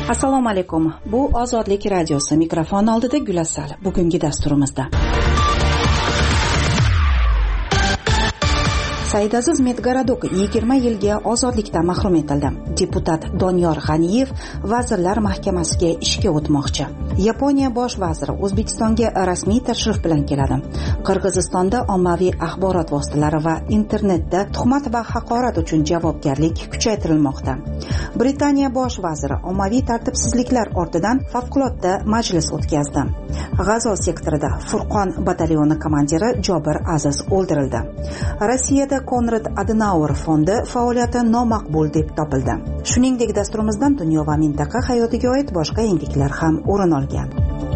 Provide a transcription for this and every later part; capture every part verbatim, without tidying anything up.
Assalomu alaykum. Bu Ozodlik radiosi. Mikrofon oldida Gulasal. Bugungi dasturimizda Saidaziz Medgaradok yigirma yilga ozodlikdan mahrum etildi. Deputat Doniyor G'aniyev Vazirlar Mahkamasiga ishga o'tmoqchi. Yaponiya bosh vaziri O'zbekistonga rasmiy tashrif bilan keladi. Qirg'izistonda ommaviy axborot vositalari va internetda tuhmat va haqorat uchun javobgarlik kuchaytirilmoqda. Britaniya bosh vaziri ommaviy tartibsizliklar ortidan favqulodda majlis o'tkazdi. G'azo sektorida Furqon batalyoni komandiri Jobir Aziz o'ldirildi. Rossiyada Konrad Adenauer fondi faoliyati nomaqbul deb topildi. Shuningdek, dasturimizdan dunyo va mintaqa hayotiga oid boshqa yangiliklar ham o'rin olgan.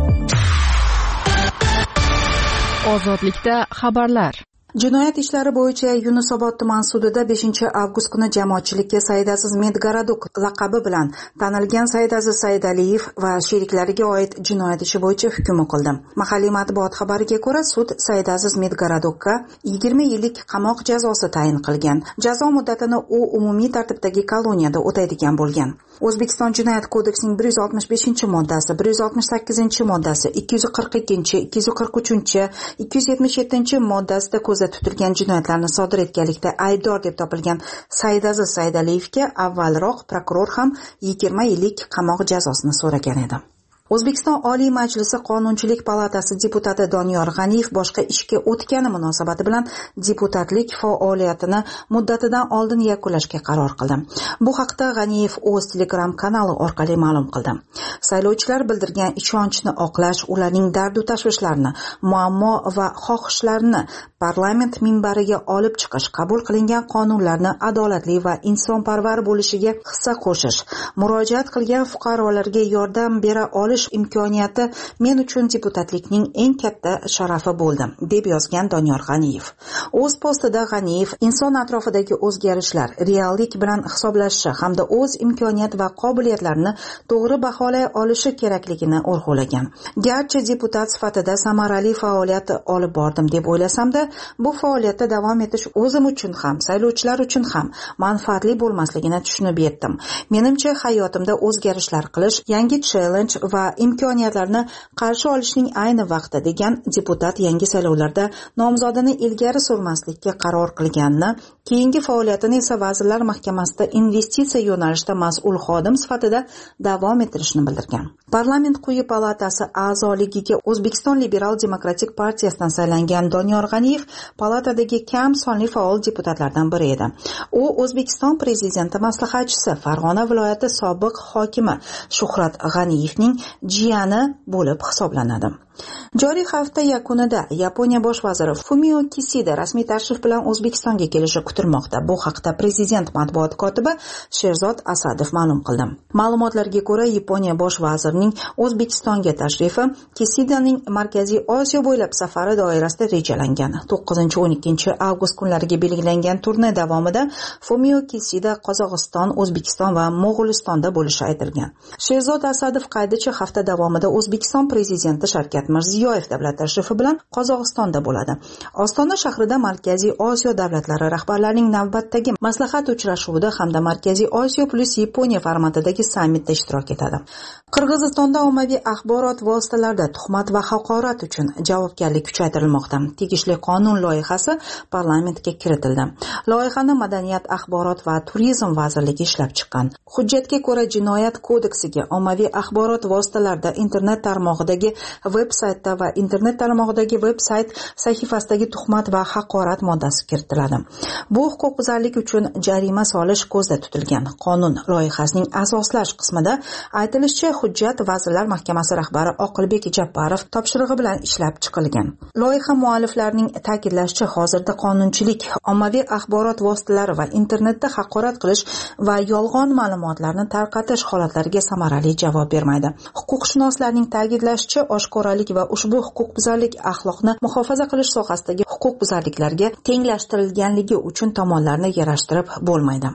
Ozodlikda xabarlar. Jinoyat ishlari bo'yicha Yunusobod tuman sudida beshinchi avgust kuni jamoatchilikka Saidaziz Medgaradok laqabi bilan tanilgan Saidaziz Saidaliyev va sheriklariga oid jinoyat ishi bo'yicha hukm o'qildi. Mahalliy matbuot xabariga ko'ra, sud Saidaziz Medgaradokka yigirma yillik qamoq jazosi tayin qilgan. Jazo muddatini u umumiy tartibdagi koloniyada o'taydigan bo'lgan. O'zbekiston Jinoyat kodeksining bir yuz oltmish beshinchi moddasi, bir yuz oltmish sakkizinchi moddasi, ikki yuz qirq ikkinchi, ikki yuz qirq uchinchi, ikki yuz yetmish yettinchi moddasida ko'zda tutilgan jinoyatlarni sodir etganlikda aybdor deb topilgan Saidaziz Saidaliyevga avvalroq prokuror ham yigirma yillik qamoq jazosini so'ragan edi. O'zbekiston Oliy Majlisi Qonunchilik palatasi deputati Doniyor G'aniyev boshqa ishga o'tgani munosabati bilan deputatlik faoliyatini muddatidan oldin yakunlashga qaror qildi. Bu haqda G'aniyev o'z Telegram kanali orqali ma'lum qildi. Saylovchilar bildirgan ishonchni oqlash, ularning dardu tashvishlarini, muammo va xohishlarini parlament minbariga olib chiqish, qabul qilingan qonunlarni adolatli va insonparvar bo'lishiga hissa qo'shish, murojaat qilgan fuqarolarga yordam bera olish imkoniyati men uchun deputatlikning eng katta sharafi bo'ldi, deb yozgan Doniyor G'aniyev. O'z postida G'aniyev inson atrofidagi o'zgarishlar, reallik bilan hisoblashishi hamda o'z imkoniyat va qobiliyatlarini to'g'ri baholay olishi kerakligini urg'ulagan. Garchi deputat sifatida samarali faoliyat olib bordim deb o'ylasamda, bu faoliyatda davom etish o'zim uchun ham, saylovchilar uchun ham manfaatli bo'lmasligini tushunib yetdim. Menimcha hayotimda o'zgarishlar qilish, yangi challenge va imkoniyatlarni qarshi olishning ayni vaqti, degan deputat yangi saylovlarda nomzodini ilgari surmaslikka qaror qilganini, keyingi faoliyatini esa Vazirlar Mahkamasida investitsiya yo'nalishida mas'ul xodim sifatida davom ettirishini bildirgan. Parlament quyi palatasi a'zoligiga O'zbekiston Liberal Demokratik partiyasidan saylangan Doniyor G'aniyev palatadagi kam sonli faol deputatlardan biri edi. U O'zbekiston prezidenti maslahatchisi, Farg'ona viloyati sobiq hokimi Shuhrat G'aniyevning jiyani bo'lib hisoblanadi. Joriy hafta yakunida Yaponiya bosh vaziri Fumio Kishida rasmiy tashrif bilan O'zbekistonga kelishi kutilmoqda. Bu haqda prezident matbuot kotibi Sherzod Asadov ma'lum qildi. Ma'lumotlarga ko'ra, Yaponiya bosh vazirining O'zbekistonga tashrifi Kishidaning Markaziy Osiyo bo'ylab safari doirasida rejalangan. to'qqizinchi o'n ikkinchi avgust kunlariga belgilangan turne davomida Fumio Kishida Qozog'iston, O'zbekiston va Mo'g'ulistonda bo'lishi aytilgan. Sherzod Asadov qaydicha hafta davomida O'zbekiston prezidenti Shavkat Mirziyoyev davlat tashrifi bilan Qozog'istonda bo'ladi. Ostona shahrida Markaziy Osiyo davlatlari rahbarlarining navbatdagi maslahat uchrashuvida hamda Markaziy Osiyo plus Yaponiya formatidagi sammitda ishtirok etadi. Qirg'izistonda ommaviy axborot vositalarida tuhmat va haqorat uchun javobgarlik kuchaytirilmoqda. Tegishli qonun loyihasi parlamentga kiritildi. Loyihani Madaniyat, axborot va turizm vazirligi ishlab chiqqan. Hujjatga ko'ra, Jinoyat kodeksiga ommaviy axborot vositalarida internet tarmog'idagi veb-saytda va internet tarmog'idagi veb-sayt sahifasidagi tuhmat va haqorat moddasi kiritiladi. Bu huquqbuzarlik uchun jarima solish ko'zda tutilgan. Qonun loyihasining asoslash qismida aytilishicha, hujjat Vazirlar Mahkamasi rahbari Oqilbek Jabbarov topshirig'i bilan ishlab chiqilgan. Loyiha mualliflarining ta'kidlashicha, hozirda qonunchilik ommaviy axborot vositalari va internetda haqorat qilish va yolg'on ma'lumotlarni tarqatish holatlariga samarali javob bermaydi. Huquqshunoslarning ta'kidlashicha, oshkoralik va ushbu huquqbuzarlik axloqni muhofaza qilish sohasidagi huquqbuzarliklarga tenglashtirilganligi uchun tomonlarni yarashtirib bo'lmaydi.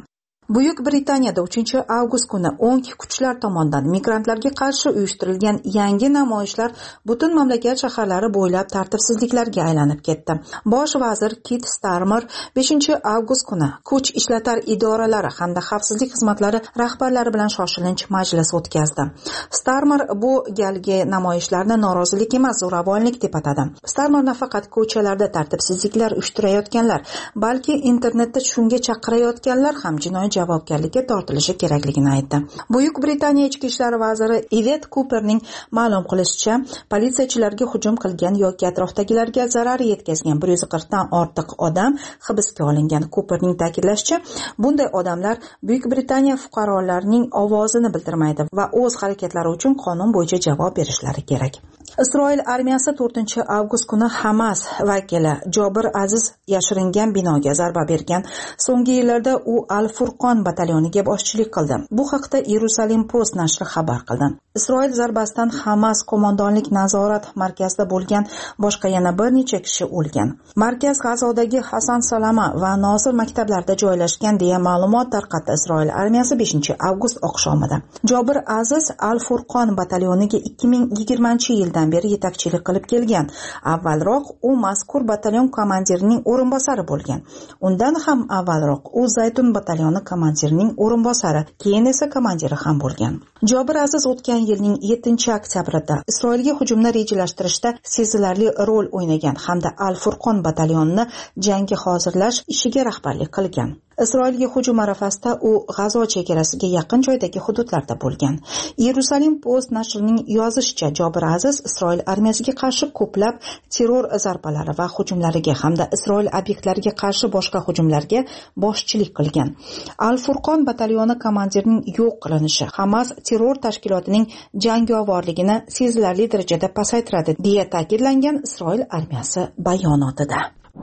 Buyuk Britaniyada uchinchi avgust kuni o'ng kuchlar tomonidan migrantlarga qarshi uyushtirilgan yangi namoyishlar butun mamlakat shaharlari bo'ylab tartibsizliklarga aylanib ketdi. Bosh vazir Kit Starmer beshinchi avgust kuni kuch ishlatar idoralari hamda xavfsizlik xizmatlari rahbarlari bilan shoshilinch majlis o'tkazdi. Starmer bu galgi namoyishlarni norozilik emas, zo'ravonlik deb atadi. Starmer nafaqat ko'chalarda tartibsizliklar uyushtirayotganlar, balki internetda shunga chaqirayotganlar ham jinoiy javobgarlikka tortilishi kerakligini aytdi. Buyuk Britaniya ichki ishlar vaziri Yvette Cooperning ma'lum qilishicha, politsiyachilarga hujum qilgan yoki atrofdagilarga zarar yetkazgan bir yuz qirqdan ortiq odam hibsga olingan. Cooperning ta'kidlashicha, bunday odamlar Buyuk Britaniya fuqarolarining ovozini bildirmaydi va o'z harakatlari uchun qonun bo'yicha javob berishlari kerak. Isroil armiyasi to'rtinchi avgust kuni Hamas vakili Jobir Aziz yashiringan binoga zarba bergan. So'nggi yillarda u Al-Furqon batalyoniga boshchilik qildi. Bu haqda Jerusalem Post nashri xabar qildi. Isroil zarbasidan Hamas qo'mondonlik nazorat markazida bo'lgan boshqa yana bir necha kishi o'lgan. Markaz G'azodagi Hasan Salama va Nosir maktablarida joylashgan deya ma'lumot tarqatdi Isroil armiyasi beshinchi avgust oqshomida. Jobir Aziz Al-Furqon batalyoniga ikki ming yigirmanchi yildan beri yetakchilik qilib kelgan. Avvalroq u mazkur batalyon komandirining o'rinbosari bo'lgan. Undan ham avvalroq u Zaytun batalyoni komandirining o'rinbosari, keyin esa komandiri ham bo'lgan. Jobir Aziz o'tgan yilning yettinchi oktyabrida Isroilga hujumni rejalashtirishda sezilarli rol o'ynagan hamda Al-Furqon batalyonini jangga hozirlash ishiga rahbarlik qilgan. Isroilga hujum arafasida u G'azo chegarasiga yaqin joydagi hududlarda bo'lgan. Jerusalem Post nashrining yozishicha, Jobir Aziz Isroil armiyasiga qarshi ko'plab terror zarbalari va hujumlariga hamda Isroil obyektlariga qarshi boshqa hujumlarga boshchilik qilgan. Al-Furqon batalyoni komandirining yo'q qilinishi Hamas terror tashkilotining jangovorligini sezilarli darajada pasaytiradi, deya ta'kidlangan Isroil armiyasi bayonotida.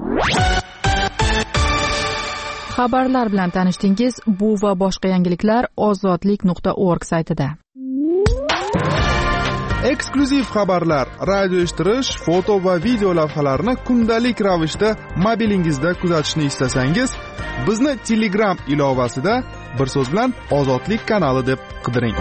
Xabarlar bilan tanishdingiz. Bu va boshqa yangiliklar ozodlik nuqta org saytida. Eksklyuziv xabarlar, radio eshittirish, foto va video lavhalarni kundalik ravishda mobilingizda kuzatishni istasangiz, bizni Telegram ilovasida bir so'z bilan Ozodlik kanali deb qidiring.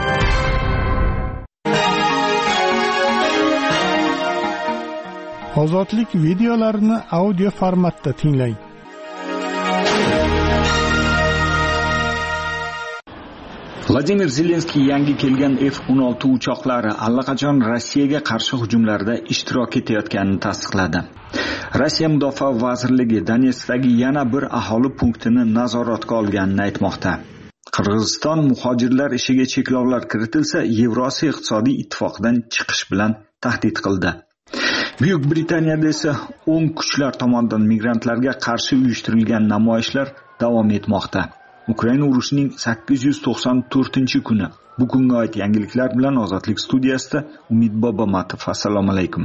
Ozodlik videolarini audio formatda tinglang. Vladimir Zelenskiy yangi kelgan F o'n olti uchoqlari allaqachon Rossiyaga qarshi hujumlarda ishtirok etayotganini tasdiqladi. Rossiya Mudofaa vazirligi Donetskdagi yana bir aholi punktini nazoratga olganini aytmoqda. Qirg'iziston muhojirlar ishiga cheklovlar kiritilsa, Yevrosiyo iqtisodiy ittifoqidan chiqish bilan tahdid qildi. Buyuk Britaniyada esa o'ng kuchlar tomonidan migrantlarga qarshi uyushtirilgan namoyishlar davom etmoqda. Ukraina urushining sakkiz yuz to'qson to'rtinchi kuni. Bugunga oid yangiliklar bilan Ozodlik studiyasida Umid Bobomatov. Assalomu alaykum.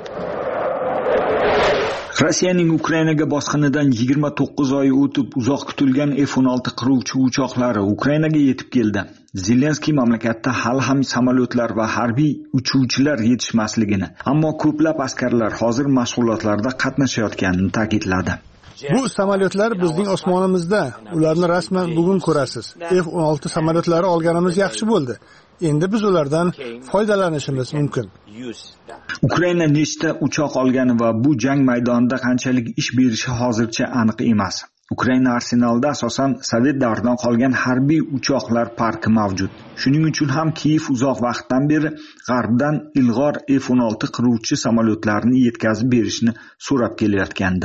Rossiyaning Ukrainaga bosqinidan yigirma to'qqiz oy o'tib uzoq kutilgan F o'n olti qiruvchi uchoqlari Ukrainaga yetib keldi. Zelenskiy mamlakatda hali ham samolyotlar va harbiy uchuvchilar yetishmasligini, ammo ko'plab askarlar hozir mashg'ulotlarda qatnashayotganini ta'kidladi. Bu samolyotlar bizning osmonimizda. Ularni rasman bugun ko'rasiz. F o'n olti samolyotlari olganimiz yaxshi bo'ldi. Endi biz ulardan foydalanishimiz mumkin. Ukraina nechta uchoq olgani va bu jang maydonida qanchalik ish berishi hozircha aniq emas. Ukraina arsenalida asosan Sovet davridan qolgan harbiy uchoqlar parki mavjud. Shuning uchun ham Kiyev uzoq vaqtdan beri g'arbdan ilg'or F o'n olti qiruvchi samolyotlarini yetkazib berishni so'rab kelayotgandi.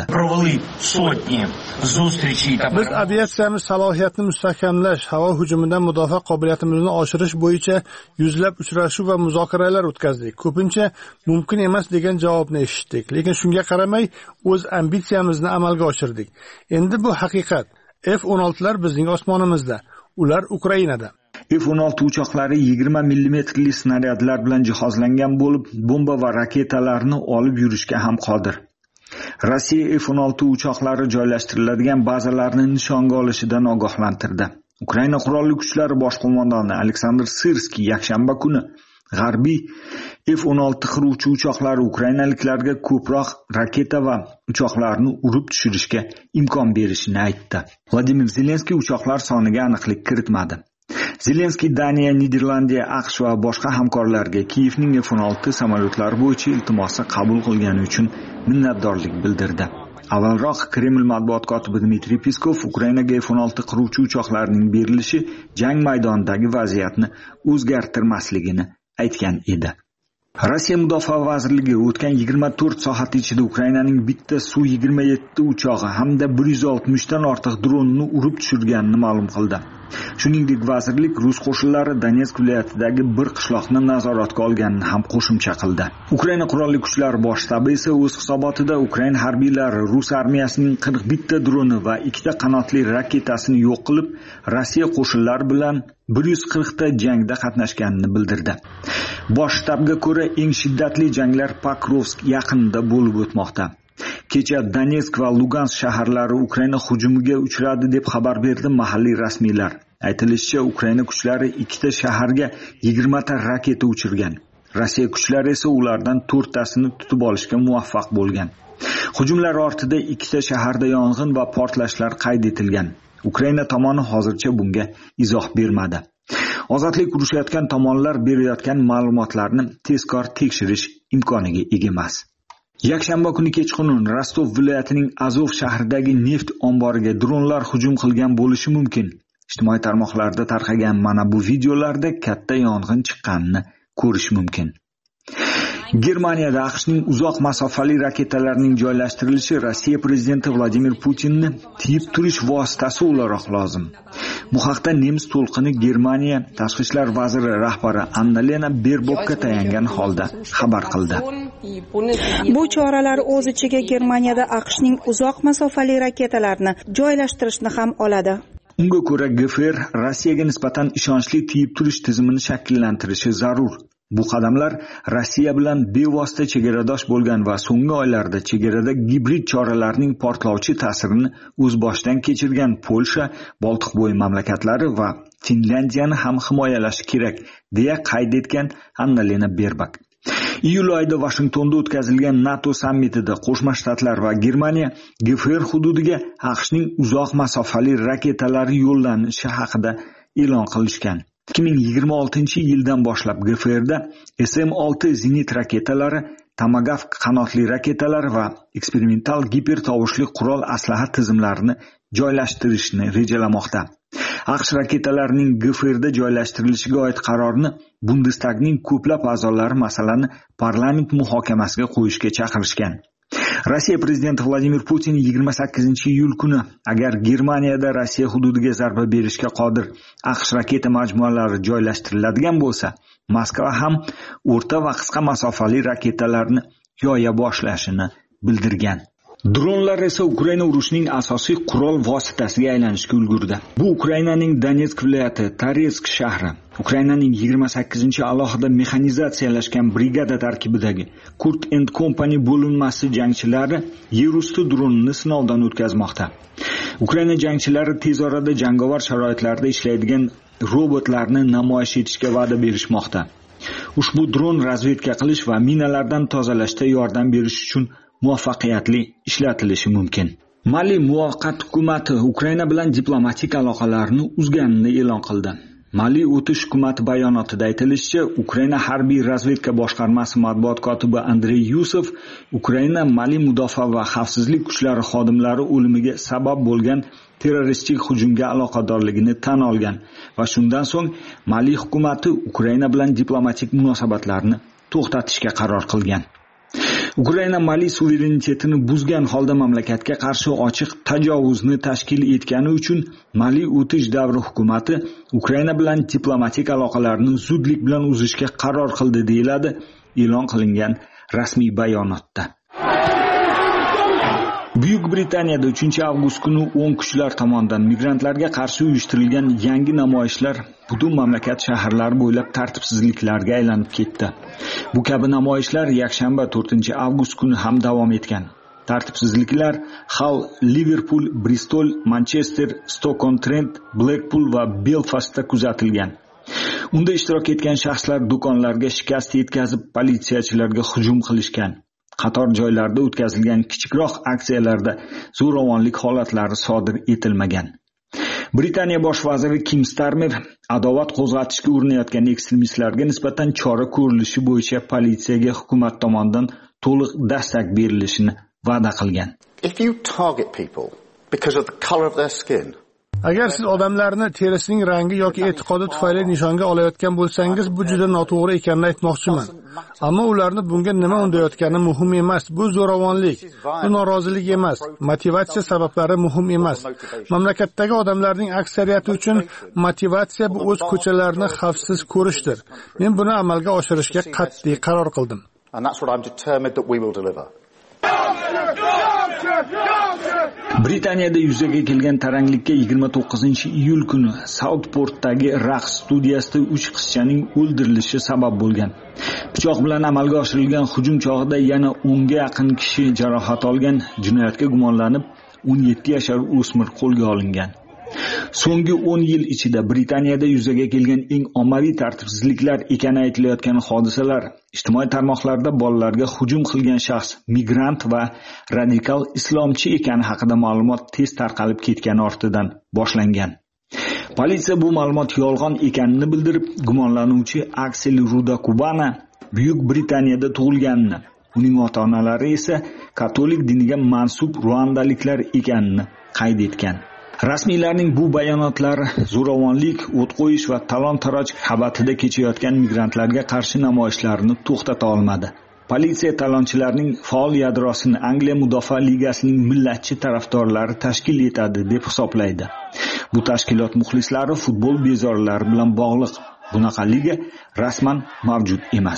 Biz aviatsiyamiz salohiyatini mustahkamlash, havo hujumidan mudofaa qobiliyatimizni oshirish bo'yicha yuzlab uchrashuv va muzokaralar o'tkazdik. Ko'pincha mumkin emas degan javobni eshitdik, lekin shunga qaramay o'z ambitsiyamizni amalga oshirdik. Endi bu haqiqat. F o'n oltilar bizning osmonimizda. Ular Ukrainada. F o'n olti uchoqlari yigirma millimetrli snaryadlar bilan jihozlangan bo'lib, bomba va raketalarni olib yurishga ham qodir. Rossiya F o'n olti uchoqlari joylashtiriladigan bazalarni nishonga olishidan ogohlantirdi. Ukraina qurolli kuchlari bosh qo'mondoni Aleksandr Sirskiy yakshanba kuni G'arbiy F o'n olti qiruvchi uchoqlari ukrainaliklarga ko'proq raketa va uchoqlarni urib tushirishga imkon berishini aytdi. Vladimir Zelenskiy uchoqlar soniga aniqlik kiritmadi. Zelenskiy Daniya, Niderlandiya, AQSh va boshqa hamkorlarga Kiyevning F o'n olti samolyotlari bo'yicha iltimosini qabul qilgani uchun minnatdorlik bildirdi. Avvalroq Kreml matbuot kotibi Dmitriy Peskov Ukrainaga F o'n olti qiruvchi uchoqlarining berilishi jang maydonidagi vaziyatni o'zgartirmasligini aytgan edi. Rossiya Mudofaa vazirligi o'tgan yigirma to'rt soat ichida Ukrainaning bitta Su yigirma yetti uchog'i hamda bir yuz oltmish dan ortiq dronini urib tushirganini ma'lum qildi. Shuningdek, vazirlik rus qo'shinlari Donetsk viloyatidagi bir qishloqni nazoratga olganini ham qo'shimcha qildi. Ukraina qurolli kuchlari bosh shtabi esa o'z hisobotida Ukraina harbiylari Rus armiyasining qirq bitta droni va ikkita qanotli raketasini yo'q qilib, Rossiya qo'shinlari bilan bir yuz qirq ta jangda qatnashganini bildirdi. Bosh shtabga ko'ra, eng shiddatli janglar Pokrovsk yaqinida bo'lib o'tmoqda. Kecha Donetsk va Lugansk shaharlari Ukraina hujumiga uchradi deb xabar berdi mahalliy rasmiylar. Aytilishicha, Ukraina kuchlari ikkita shaharga yigirma ta raketa uchirgan. Rossiya kuchlari esa ulardan to'rt tasini tutib olishga muvaffaq bo'lgan. Hujumlar ortida ikkita shaharda yong'in va portlashlar qayd etilgan. Ukraina tomoni hozircha bunga izoh bermadi. Ozodlik urushayotgan tomonlar berayotgan ma'lumotlarni tezkor tekshirish imkoniga ega emas. Yakshanba kuni kechqurun Rostov viloyatining Azov shahridagi neft omboriga dronlar hujum qilgan bo'lishi mumkin. Ijtimoiy tarmoqlarda tarqagan mana bu videolarda katta yong'in chiqqanini ko'rish mumkin. Germaniyada AQShning uzoq masofali raketalarining joylashtirilishi Rossiya prezidenti Vladimir Putinni tiyib turish vositasi o'laroq lozim. Bu haqda nemis to'lqini Germaniya tashqi ishlar vaziri rahbari Annalena Baerbockga tayangan holda xabar qildi. Bu choralar o'z ichiga Germaniyada AQShning uzoq masofali raketalarini joylashtirishni ham oladi. Unga ko'ra G F R Rossiyaga nisbatan ishonchli tiyib turish tizimini shakllantirishi zarur. Bu qadamlar Rossiya bilan bevosita chegaradosh bo'lgan va so'nggi oylarda chegarada gibrid choralarning portlovchi ta'sirini o'z boshidan kechirgan Polsha, Boltiqbo'yi mamlakatlari va Finlandiyani ham himoyalashi kerak, deya qayd etgan Annalena Baerbock. Iyul oyida Washingtonda o'tkazilgan NATO sammitida Qo'shma Shtatlar va Germaniya G F R hududiga AQShning uzoq masofali raketalari yo'llanishi haqida e'lon qilishgan. ikki ming yigirma oltinchi yildan boshlab G F R'da S M olti zenit raketalari, Tomahawk qanotli raketalari va eksperimental gipertovushli qurol aslaha tizimlarini joylashtirishni rejalamoqda. AQSh raketalarining G F R'da joylashtirilishiga oid qarorni Bundestagning ko'plab a'zolari masalani parlament muhokamasiga qo'yishga chaqirishgan. Rossiya prezidenti Vladimir Putin yigirma sakkizinchi iyul kuni agar Germaniyada Rossiya hududiga zarba berishga qodir AQSh raketa majmualari joylashtiriladigan bo'lsa, Moskva ham o'rta va qisqa masofali raketalarni yoya boshlashini bildirgan. Dronlar esa Ukraina urushining asosiy qurol vositasiga aylanishga ulgurdi. Bu Ukrainaning Donetsk viloyati Toretsk shahri, Ukrainaning yigirma sakkizinchi alohida mexanizatsiyalashgan brigada tarkibidagi Kurt and Company bo'linmasi jangchilari yerusti dronini sinovdan o'tkazmoqda. Ukraina jangchilari tez orada jangovar sharoitlarda ishlaydigan robotlarni namoyish etishga va'da berishmoqda. Ushbu dron razvedka qilish va minalardan tozalashda yordam berish uchun muvaffaqiyatli ishlatilishi mumkin. Mali muvaqqat hukumati Ukraina bilan diplomatik aloqalarni uzganini e'lon qildi. Mali o'tish hukumati bayonotida aytilishicha, Ukraina harbiy razvedka boshqarmasi matbuot kotibi Andrey Yusov Ukraina Mali mudofaa va xavfsizlik kuchlari xodimlari o'limiga sabab bo'lgan terroristik hujumga aloqadorligini tan olgan va shundan so'ng Mali hukumati Ukraina bilan diplomatik munosabatlarni to'xtatishga qaror qilgan. Ukraina Mali suverenitetini buzgan holda mamlakatga qarshi ochiq tajovuzni tashkil etgani uchun Mali o'tish davri hukumati Ukraina bilan diplomatik aloqalarni zudlik bilan uzishga qaror qildi, deyiladi e'lon qilingan rasmiy bayonotda. Buyuk Britaniyada uchinchi avgust kuni o'ng kuchlar tomonidan migrantlarga qarshi uyushtirilgan yangi namoyishlar butun mamlakat shaharlari bo'ylab tartibsizliklarga aylanib ketdi. Bu kabi namoyishlar yakshanba to'rtinchi avgust kuni ham davom etgan. Tartibsizliklar Hull, Liverpool, Bristol, Manchester, Stoke-on-Trent, Blackpool va Belfastda kuzatilgan. Unda ishtirok etgan shaxslar do'konlarga shikast yetkazib, politsiyachilarga hujum qilishgan. Qator joylarda o'tkazilgan kichikroq aksiyalarda zo'ravonlik holatlari sodir etilmagan. Britaniya bosh vaziri Kim Starmer adovat qo'zg'atishga urinayotgan ekstremistlarga nisbatan chora ko'rilishi bo'yicha politsiyaga hukumat tomonidan to'liq dastak berilishini va'da qilgan. If you target people because of the color of their skin, agar siz odamlarni terisining rangi yoki e'tiqodi tufayli nishonga olayotgan bo'lsangiz, bu juda noto'g'ri ekanini aytmoqchiman. Ammo ularni bunga nima undayotgani muhim emas. Bu zo'ravonlik, bu norozilik emas. Motivatsiya sabablari muhim emas. Mamlakatdagi odamlarning aksariyati uchun motivatsiya bu o'z ko'chalarini xavfsiz ko'rishdir. Men buni amalga oshirishga qat'iy qaror qildim. And that's what I'm determined that we will deliver. Britaniyada yuzaga kelgan taranglikka yigirma to'qqizinchi iyul kuni Southportdagi raqs studiyasida uch qizchaning o'ldirilishi sabab bo'lgan. Pichoq bilan amalga oshirilgan hujum chog'ida yana o'nga yaqin kishi jarohat olgan. Jinoyatga gumonlanib o'n yetti yashar o'smir qo'lga olingan. So'nggi o'n yil ichida Britaniyada yuzaga kelgan eng ommaviy tartibsizliklar ekani aytilayotgan hodisalar ijtimoiy tarmoqlarda bolalarga hujum qilgan shaxs migrant va radikal islomchi ekani haqida ma'lumot tez tarqalib ketgani ortidan boshlangan. Politsiya bu ma'lumot yolg'on ekanini bildirib, gumonlanuvchi Aksel Rudakubana Buyuk Britaniyada tug'ilganini, uning ota-onalari esa katolik diniga mansub ruandaliklar ekanini qayd etgan. Rasmiylarning bu bayonotlari zo'ravonlik, o't qo'yish va talon-taroj qabatida kechayotgan migrantlarga qarshi namoyishlarni to'xtata olmadi. Politsiya talonchilarning faol yadrosini Angliya Mudofaa ligasining millatchi tarafdorlari tashkil etadi deb hisoblaydi. Bu tashkilot muxlislari futbol bezorlari bilan bog'liq. Bunaqa liga rasman mavjud emas.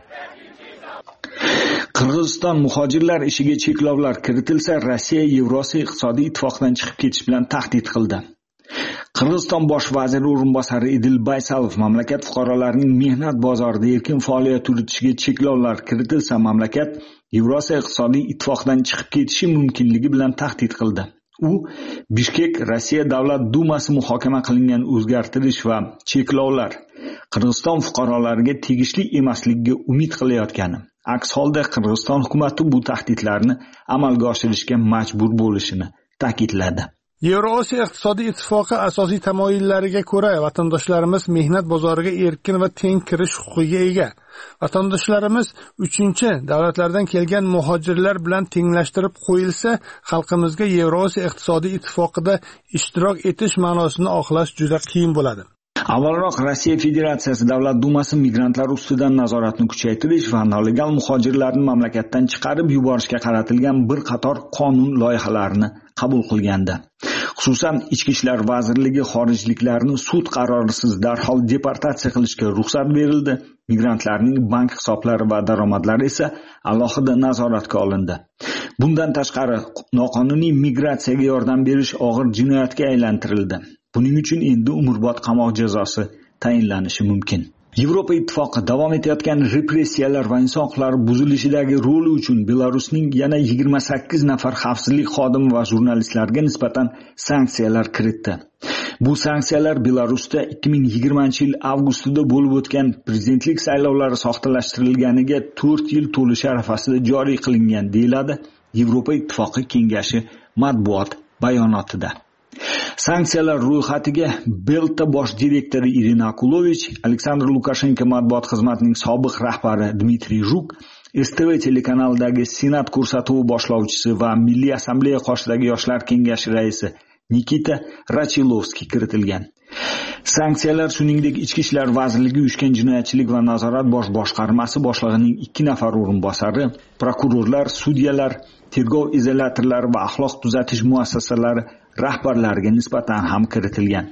Qirg'iziston muhojirlar ishiga cheklovlar kiritilsa, Rossiya Yevrosiyo iqtisodiy ittifoqdan chiqib ketish bilan tahdid qildi. Qirg'iziston bosh vaziri o'rinbosari Idil Baysalov mamlakat fuqarolarining mehnat bozorida erkin faoliyat yuritishiga cheklovlar kiritilsa, mamlakat Yevrosiyo iqtisodiy ittifoqdan chiqib ketishi mumkinligi bilan tahdid qildi. U Bishkek Rossiya Davlat Dumasi muhokama qilingan o'zgartirish va cheklovlar Qirg'iziston fuqarolariga tegishli emasligiga umid qilayotgani, aks holda Qirg'iziston hukumatı bu tahdidlarni amalga oshirishga majbur bo'lishini ta'kidladi. Yevrosiyo iqtisodiy ittifoqi asosiy tamoyillariga ko'ra vatandoshlarimiz mehnat bozoriga erkin va teng kirish huquqiga ega. Vatandoshlarimiz uchinchi davlatlardan kelgan muhojirlar bilan tenglashtirib qo'yilsa, xalqimizga Yevrosiyo iqtisodiy ittifoqida ishtirok etish ma'nosini oqlash juda qiyin bo'ladi. Avvalroq Rossiya Federatsiyasi Davlat Dumasi migrantlar ustidan nazoratni kuchaytirish va nelegal muhojirlarni mamlakatdan chiqarib yuborishga qaratilgan bir qator qonun loyihalarini qabul qilgandi. Xususan, Ichki ishlar vazirligi xorijliklarni sud qarorisiz darhol deportatsiya qilishga ruxsat berildi. Migrantlarning bank hisoblari va daromadlari esa alohida nazoratga olindi. Bundan tashqari, noqonuniy migratsiyaga yordam berish og'ir jinoyatga aylantirildi. Buning uchun endi umrbod qamoq jazosi tayinlanishi mumkin. Yevropa Ittifoqi davom etayotgan repressiyalar va inson huquqlari buzilishidagi roli uchun Belarusning yana yigirma sakkiz nafar xavfsizlik xodimi va jurnalistlarga nisbatan sanksiyalar kiritdi. Bu sanksiyalar Belarusda ikki ming yigirmanchi yil avgustida bo'lib o'tgan prezidentlik saylovlari soxtalashtirilganiga to'rt yil to'lishi arafasida joriy qilingan, deyiladi Yevropa Ittifoqi Kengashi matbuot bayonotida. Sanksiyalar ro'yxatiga Belta bosh direktori Irina Akulovich, Aleksandr Lukashenko matbuot xizmatining sobiq rahbari Dmitriy Zhuk, S T V telekanalidagi Senat ko'rsatuvi boshlovchisi va Milliy assambleya qoshidagi yoshlar kengashi raisi Nikita Rachilovskiy kiritilgan. Sanksiyalar shuningdek Ichki ishlar vazirligi uyushgan jinoyatchilik va nazorat bosh boshqarmasi boshlig'ining ikki nafar o'rinbosari, prokurorlar, sudyalar, tergov izolyatorlari va axloq tuzatish muassasalari rahbarlariga nisbatan ham kiritilgan.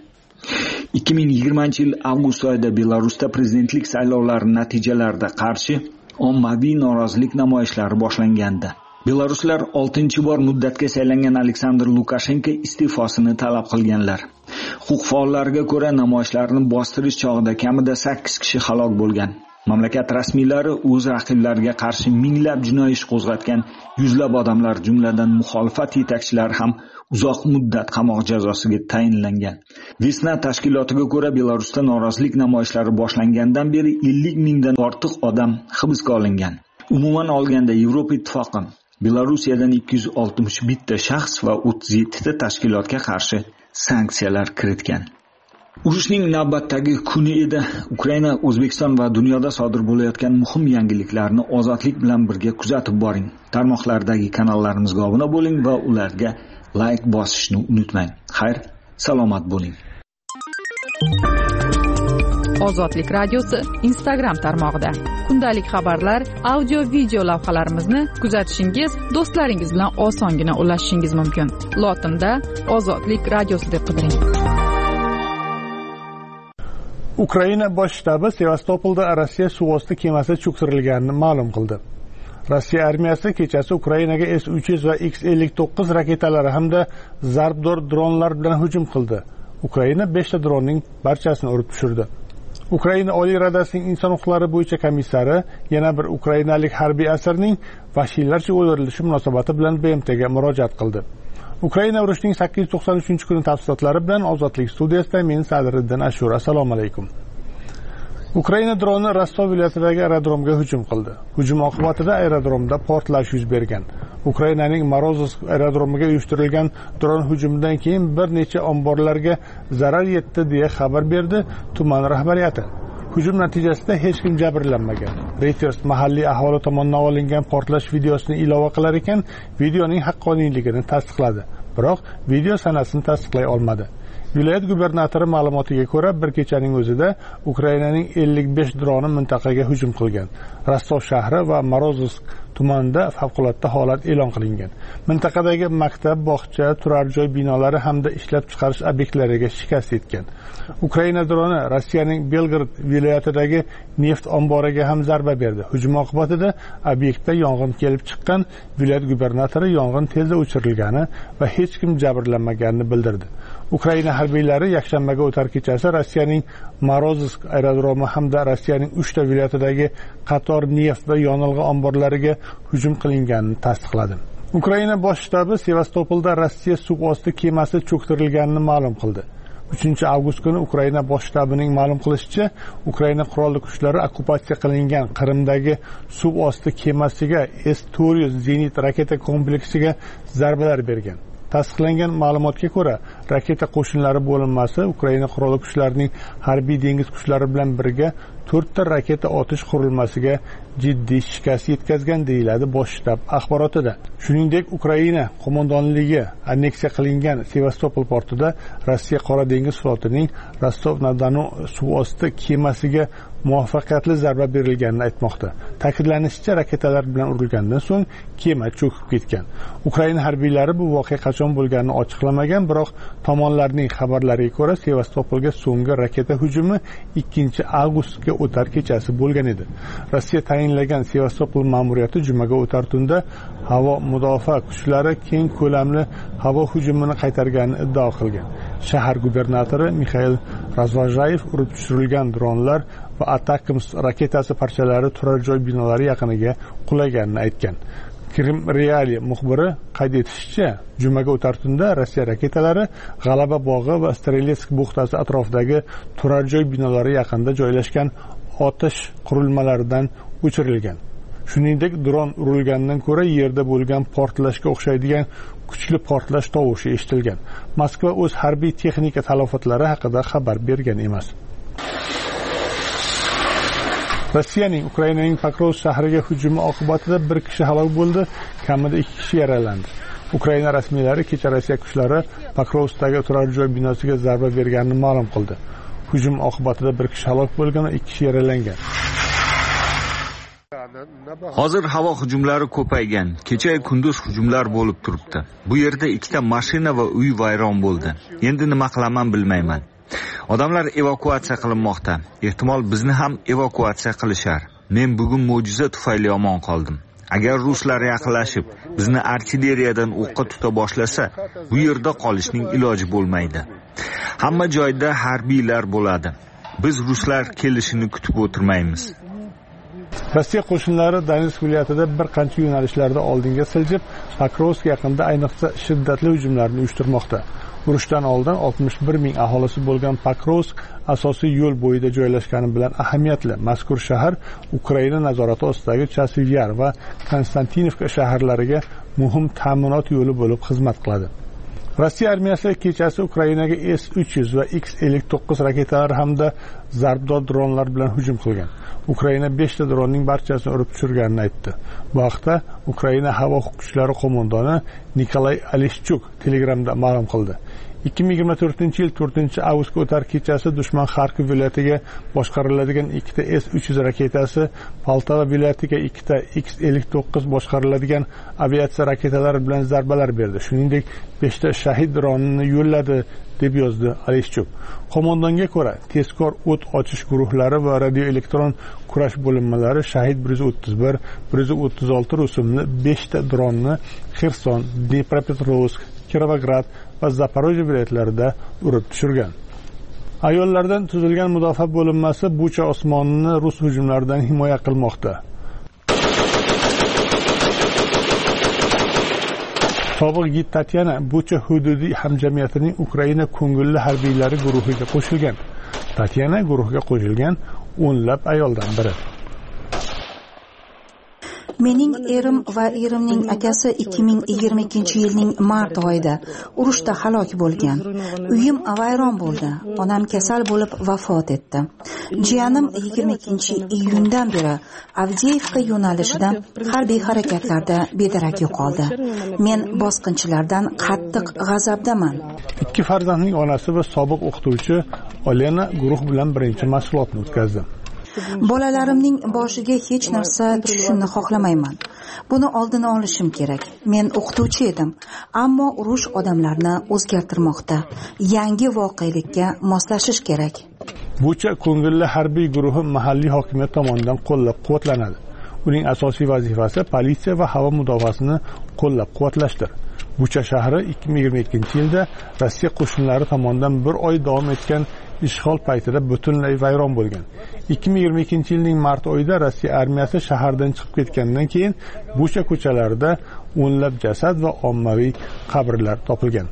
ikki ming yigirmanchi yil avgust oyida Belarusda prezidentlik saylovlari natijalarida qarshi ommaviy norozilik namoyishlari boshlangandi. Belaruslar oltinchi bor muddatga saylangan Aleksandr Lukashenko iste'fosini talab qilganlar. Huquq faollariga ko'ra, namoyishlarni bostirish chog'ida kamida sakkiz kishi halok bo'lgan. Mamlakat rasmiylari o'z raqiblariga qarshi minglab jinoiy ish qo'zg'atgan yuzlab odamlar, jumladan muxolifat yetakchilari ham uzoq muddat qamoq jazosiga tayinlangan. Vesna tashkilotiga ko'ra, Belarusda norozilik namoyishlari boshlangandan beri ellik mingdan ortiq odam hibsga olingan. Umuman olganda, Yevropa Ittifoqi Belorusiyadan ikki yuz oltmish bitta shaxs va o'ttiz yettita tashkilotga qarshi sanksiyalar kiritgan. Urushning navbatdagi kuni edi. Ukraina, O'zbekiston va dunyoda sodir bo'layotgan muhim yangiliklarni ozodlik bilan birga kuzatib boring. Tarmoqlardagi kanallarimizga obuna bo'ling va ularga like bosishni unutmang. Xayr, salomat bo'ling. Ozodlik radiosi Instagram tarmog'ida kundalik xabarlar, audio, video lavhalarimizni kuzatishingiz, do'stlaringiz bilan osongina ulashishingiz mumkin. Lotinda Ozodlik radiosi deb qidiring. Ukraina bosh shtabi Sevastopolda Rossiya suvosti kemasi cho'ktirilganini ma'lum qildi. Rossiya armiyasi kechasi Ukrainaga S uch yuz va X ellik to'qqiz raketalari hamda zarbdor dronlar bilan hujum qildi. Ukraina beshta dronning barchasini urib tushirdi. Ukraina Oliy Radasining inson huquqlari bo'yicha komissari yana bir ukrainalik harbiy asirning vahshiylarcha o'ldirilishi munosabati bilan B M T'ga murojaat qildi. Ukraina urushining sakkiz yuz to'qson uchinchi kuni tafsilotlari bilan Ozodlik studiyasida men Sadriddin Ashur. Assalomu alaykum. Ukraina droni Rostov viloyatidagi aerodromga hujum qildi. Hujum oqibatida aerodromda portlash yuz bergan. Ukrainaning Morozovsk aerodromiga uyushtirilgan dron hujumidan keyin bir necha omborlarga zarar yetdi deya xabar berdi tuman rahbariyati. Hujum natijasida hech kim jabrlanmagan. Reuters mahalliy aholi tomonidan olingan portlash videosini ilova qilar ekan, videoning haqqoniyligini tasdiqladi. Biroq video sanasini tasdiqlay olmadi. Viloyat gubernatori ma'lumotiga ko'ra, bir kechaning o'zida Ukrainaning ellik besh droni mintaqaga hujum qilgan. Rostov shahri va Morozovsk tumanida favqulodda holat e'lon qilingan. Mintaqadagi maktab, bog'cha, turar joy binolari hamda ishlab chiqarish obyektlariga shikast yetgan. Ukraina droni Rossiyaning Belgorod viloyatidagi neft omboriga ham zarba berdi. Hujum oqibatida obyektda yong'in kelib chiqqan. Viloyat gubernatori yong'in tezda o'chirilgani va hech kim jabrlanmaganini bildirdi. Ukraina harbiylari yakshanbaga o'tar kechasi Rossiyaning Morozovsk aerodromi hamda Rossiyaning uchta viloyatidagi qator neft va yonilg'i omborlariga hujum qilinganini tasdiqladi. Ukraina bosh shtabi Sevastopolda Rossiya suvosti kemasi cho'ktirilganini ma'lum qildi. uchinchi avgust kuni Ukraina bosh shtabining ma'lum qilishicha, Ukraina qurolli kuchlari okkupatsiya qilingan Qrimdagi suvosti kemasiga S to'rt yuz zenit raketa kompleksiga zarbalar bergan. Tasdiqlangan ma'lumotga ko'ra, raketa qo'shinlari bo'linmasi Ukraina qurolli kuchlarining harbiy dengiz kuchlari bilan birga to'rtta raketa otish qurilmasiga jiddiy shikast yetkazgan deyiladi bosh shtab axborotida. Shuningdek, Ukraina qo'mondonligi anneksiya qilingan Sevastopol portida Rossiya Qora dengiz flotining Rostov-na-Donu suvosti kemasiga muvaffaqiyatli zarba berilganini aytmoqda. Ta'kidlanishicha, raketalar bilan urilgandan so'ng kema cho'kib ketgan. Ukraina harbiylari bu voqea qachon bo'lganini ochiqlamagan, biroq tomonlarning xabarlariga ko'ra, Sevastopolga so'nggi raketa hujumi ikkinchi avgustga o'tar kechasi bo'lgan edi. Rossiya tayinlagan Sevastopol ma'muriyati jumaga o'tar tunda havo mudofaa kuchlari keng ko'lamli havo hujumini qaytarganini iddao qilgan. Shahar gubernatori Mikhail Razvajayev urib tushirilgan dronlar va Atakms raketasi parchalari turar joy binolari yaqiniga qulaganini aytgan. Krim Reali muxbiri qayd etishicha, jumaga o'tar tunda Rossiya raketalari G'alaba bog'i va Streletsk buxtasi atrofidagi turar joy binolari yaqinida joylashgan otish qurilmalaridan o'chirilgan. Shuningdek, dron urilgandan ko'ra yerda bo'lgan portlashga o'xshaydigan kuchli portlash tovushi eshitilgan. Moskva o'z harbiy texnika talofatlari haqida xabar bergan emas. Rossiyaning Ukrainaning Pokrovsk shahriga hujumi oqibatida bir kishi halok bo'ldi, kamida ikki kishi yaralandi. Ukraina rasmiylari kecha Rossiya kuchlari Pokrovskdagi turar joy binosiga zarba berganini ma'lum qildi. Hujum oqibatida bir kishi halok bo'lgan va ikki kishi yaralangan. Hozir havo hujumlari ko'paygan. Kecha kunduz hujumlar bo'lib turibdi. Bu yerda ikkita mashina va uy vayron bo'ldi. Endi nima qilaman bilmayman. Odamlar evakuatsiya qilinmoqda. Ehtimol bizni ham evakuatsiya qilishar. Men bugun mo'jiza tufayli omon qoldim. Agar ruslar yaqinlashib, bizni artilleriyadan o'qqa tuta boshlasa, bu yerda qolishning iloji bo'lmaydi. Hamma joyda harbiylar bo'ladi. Biz ruslar kelishini kutib o'tirmaymiz. Rossiya qo'shinlari Donetsk viloyatida bir qancha yo'nalishlarda oldinga siljib, Pokrovsk yaqinida ayniqsa shiddatli hujumlarni uyushtirmoqda. Urushdan oldin oltmish bir ming aholisi bo'lgan Pokrovsk asosiy yo'l bo'yida joylashgani bilan ahamiyatli. Mazkur shahar Ukraina nazorati ostidagi Chasivyar va Konstantinovka shaharlariga muhim ta'minot yo'li bo'lib xizmat qiladi. Rossiya armiyasi kechasi Ukrainaga S uch yuz va X ellik to'qqiz raketalari hamda zarbdor dronlar bilan hujum qilgan. Ukraina besh ta dronning barchasini urib tushirganini aytdi. Bu haqda Ukraina havo kuchlari qo'mondoni Nikolay Alishchuk Telegramda ma'lum qildi. ikki ming yigirma to'rtinchi yil to'rtinchi avgustga o'tar kechasi dushman Xarkov viloyatiga boshqariladigan ikkita S uch yuz raketasi, Poltava viloyatiga ikkita X ellik to'qqiz boshqariladigan aviatsiya raketalari bilan zarbalar berdi. Shuningdek, besh ta shahid dronini yo'lladi, deb yozdi Alishchuk. Qo'mondonga ko'ra, tezkor o't ochish guruhlari va radioelektron kurash bo'linmalari shahid bir yuz o'ttiz bir, bir yuz o'ttiz olti rusumli besh ta dronni Xerson, Dnepropetrovsk, Kirovograd va Zaporojye viloyatlarida urib tushirgan. Ayollardan tuzilgan mudofaa bo'linmasi Bucha osmonini rus hujumlaridan himoya qilmoqda. Sobiq gid Tatyana Bucha hududiy hamjamiyatining Ukraina ko'ngilli harbiylari guruhiga qo'shilgan. Tatyana guruhga qo'shilgan o'nlab ayoldan biri. Mening erim va erimning akasi ikki ming yigirma ikkinchi yilning mart oyida urushda halok bo'lgan. Uyim vayron bo'ldi. Onam kasal bo'lib vafot etdi. Jiyanim yigirma ikkinchi iyundan beri Avdiyevka yo'nalishidan harbiy harakatlarda bedarak yo'qoldi. Men bosqinchilardan qattiq g'azabdaman. Ikki farzandning onasi va sobiq o'qituvchi Olena guruh bilan birinchi mashg'ulotni o'tkazdi. Bolalarimning boshiga hech narsa tushishini xohlamayman. Buni oldini olishim kerak. Men o'qituvchi edim, ammo urush odamlarni o'zgartirmoqda. Yangi voqelikka moslashish kerak. Bucha ko'ngilli harbiy guruhi mahalliy hokimiyat tomonidan qo'llab-quvvatlanadi. Uning asosiy vazifasi politsiya va havo mudofaasini qo'llab-quvvatlashdir. Bucha shahri ikki ming yigirma ikkinchi yilda Rossiya qo'shinlari tomonidan bir oy davom etgan ishg'ol paytida butunlay vayron bo'lgan. ikki ming yigirma ikkinchi yilning mart oyida Rossiya armiyasi shahardan chiqib ketgandan keyin Bucha ko'chalarida o'nlab jasad va ommaviy qabrlar topilgan.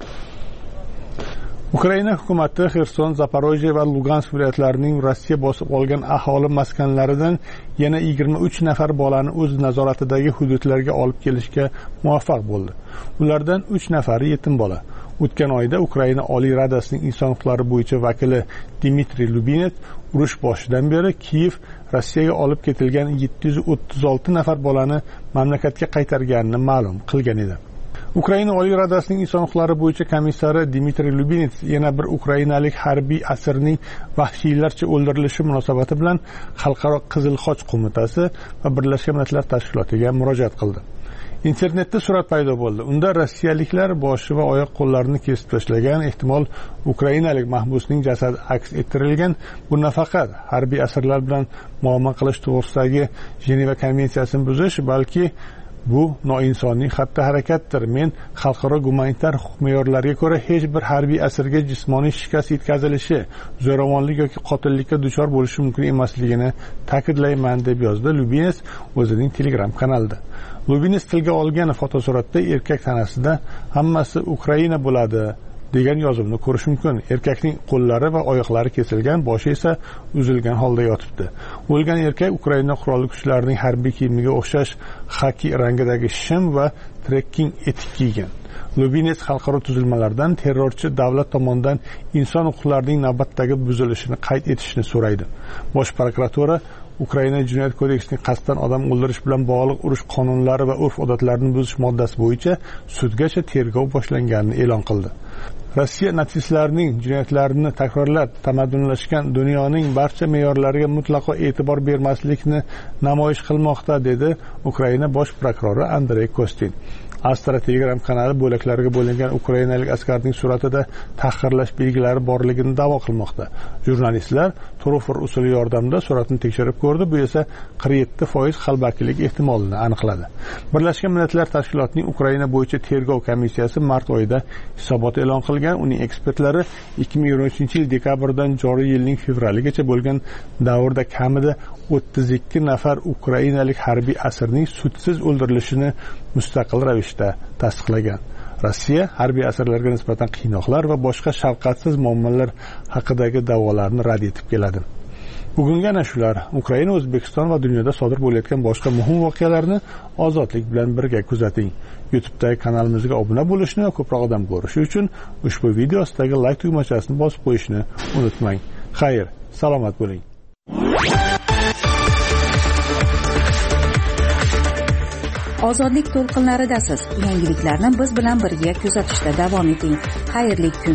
Ukraina hukumati Xerson, Zaporojye va Lugansk viloyatlarining Rossiya bosib olgan aholi maskanlaridan yana yigirma uch nafar bolani o'z nazoratidagi hududlarga olib kelishga muvaffaq bo'ldi. Ulardan uch nafari yetim bola. O'tgan oyda Ukraina Oliy Radasining inson huquqlari bo'yicha vakili Dmitriy Lubinets urush boshidan beri Kiyev Rossiyaga olib ketilgan yetti yuz o'ttiz olti nafar bolani mamlakatga qaytarganini ma'lum qilgan edi. Ukraina Oliy Radasining inson huquqlari bo'yicha komissari Dmitriy Lubinets yana bir ukrainalik harbiy asirning vahshiylarcha o'ldirilishi munosabati bilan Xalqaro Qizil Xoch qo'mitasi va Birlashgan Millatlar Tashkilotiga murojaat qildi. Internetda surat paydo bo'ldi. Unda rossiyaliklar boshi va oyoq qo'llarini kesib tashlagan ehtimol ukrainalik mahbusning jasadi aks ettirilgan. Bu nafaqat harbiy asirlar bilan muomala qilish to'g'risidagi Jeneva konvensiyasini buzish, balki bu noinsoniy xatti-harakatdir. Men xalqaro gumanitar huquq me'yorlariga ko'ra hech bir harbiy asirga jismoniy shikast yetkazilishi, zo'ravonlik yoki qotillikka duchor bo'lishi mumkin emasligini ta'kidlayman, deb yozdi Lubinets o'zining Telegram kanalida. Lubinets tilga olgan fotosuratda erkak tanasida hammasi Ukraina bo'ladi degan yozuvni ko'rish mumkin. Erkakning qo'llari va oyoqlari kesilgan, boshi esa uzilgan holda yotibdi. O'lgan erkak Ukraina qurolli kuchlarining harbiy kiyimiga o'xshash xaki rangidagi shim va trekking etik kiygan. Lubinets xalqaro tuzilmalardan terrorchi davlat tomonidan inson huquqlarining navbatdagi buzilishini qayd etishni so'raydi. Bosh prokuratura Ukraina Jinoyat kodeksining qasddan odam o'ldirish bilan bog'liq urush qonunlari va urf-odatlarini buzish moddasi bo'yicha sudgacha tergov boshlanganini e'lon qildi. Rossiya natsistlarining jinoyatlarini takrorlab tamaddunlashgan dunyoning barcha me'yorlariga mutlaqo e'tibor bermaslikni namoyish qilmoqda, dedi Ukraina bosh prokurori Andrey Kostin. Astra Telegram kanali bo'laklariga bo'lingan ukrainalik askarning suratida tahqirlash belgilari borligini da'vo qilmoqda. Jurnalistlar Trofer usuli yordamida suratni tekshirib ko'rdi, bu esa qirq yetti foiz qalbakilik ehtimolini aniqladi. Birlashgan Millatlar Tashkilotining Ukraina bo'yicha tergov komissiyasi mart oyida hisobot e'lon qilgan. qilgan. Uning ekspertlari ikki ming yigirma uchinchi yil dekabrdan joriy yilning fevraligacha bo'lgan davrda kamida o'ttiz ikki nafar ukrainalik harbiy asirning sudsiz o'ldirilishini mustaqil ravishda tasdiqlagan. Rossiya harbiy asirlarga nisbatan qiynoqlar va boshqa shafqatsiz muomalalar haqidagi da'volarni rad etib keladi. Bugungi ana shular Ukraina, O'zbekiston va dunyoda sodir bo'layotgan boshqa muhim voqealarni ozodlik bilan birga kuzating. YouTube'dagi kanalimizga obuna bo'lishni va ko'proq odam ko'rishi uchun ushbu video ostidagi like tugmachasini bosib qo'yishni unutmang. Xayr, salomat bo'ling. Ozodlik to'lqinlaridasiz. Yangiliklarni biz bilan birga kuzatishda davom eting. Xayrli kun.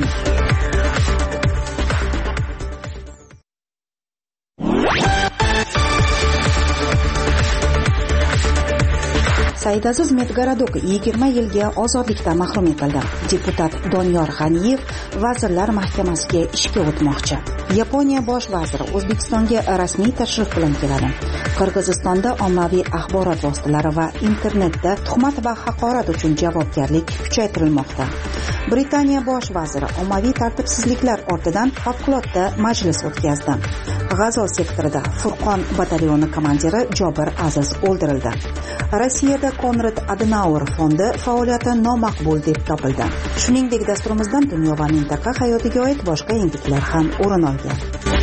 Saidaziz Medgaradok yigirma yilga ozodlikdan mahrum etildi. Deputat Doniyor G'aniyev Vazirlar Mahkamasiga ishga o'tmoqchi. Yaponiya bosh vaziri O'zbekistonga rasmiy tashrif bilan keladi. Qirg'izistonda ommaviy axborot vositalari va internetda tuhmat va haqorat uchun javobgarlik kuchaytirilmoqda. Britaniya bosh vaziri ommaviy tartibsizliklar ortidan favqulodda majlis o'tkazdi. G'azo sektorida Furqon batalyoni komandiri Jobir Aziz o'ldirildi. Rossiyada Konrad Adenauer fondi faoliyati nomaqbul deb topildi. Shuningdek, dasturimizdan dunyo va mintaqa hayotiga oid boshqa yangiliklar ham o'rin olgan.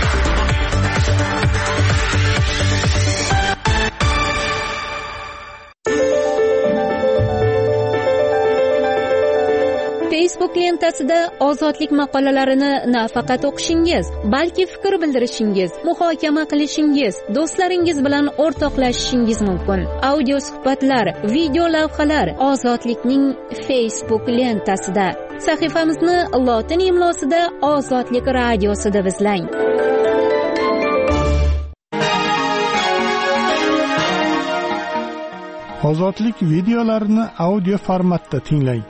Facebook lentasida ozodlik maqolalarini nafaqat o'qishingiz, balki fikr bildirishingiz, muhokama qilishingiz, do'stlaringiz bilan o'rtoqlashishingiz mumkin. Audio suhbatlar, video lavhalar Ozodlikning Facebook lentasida. Sahifamizni lotin imlosida Ozodlik radiosida izlang. Ozodlik videolarini audio formatda tinglang.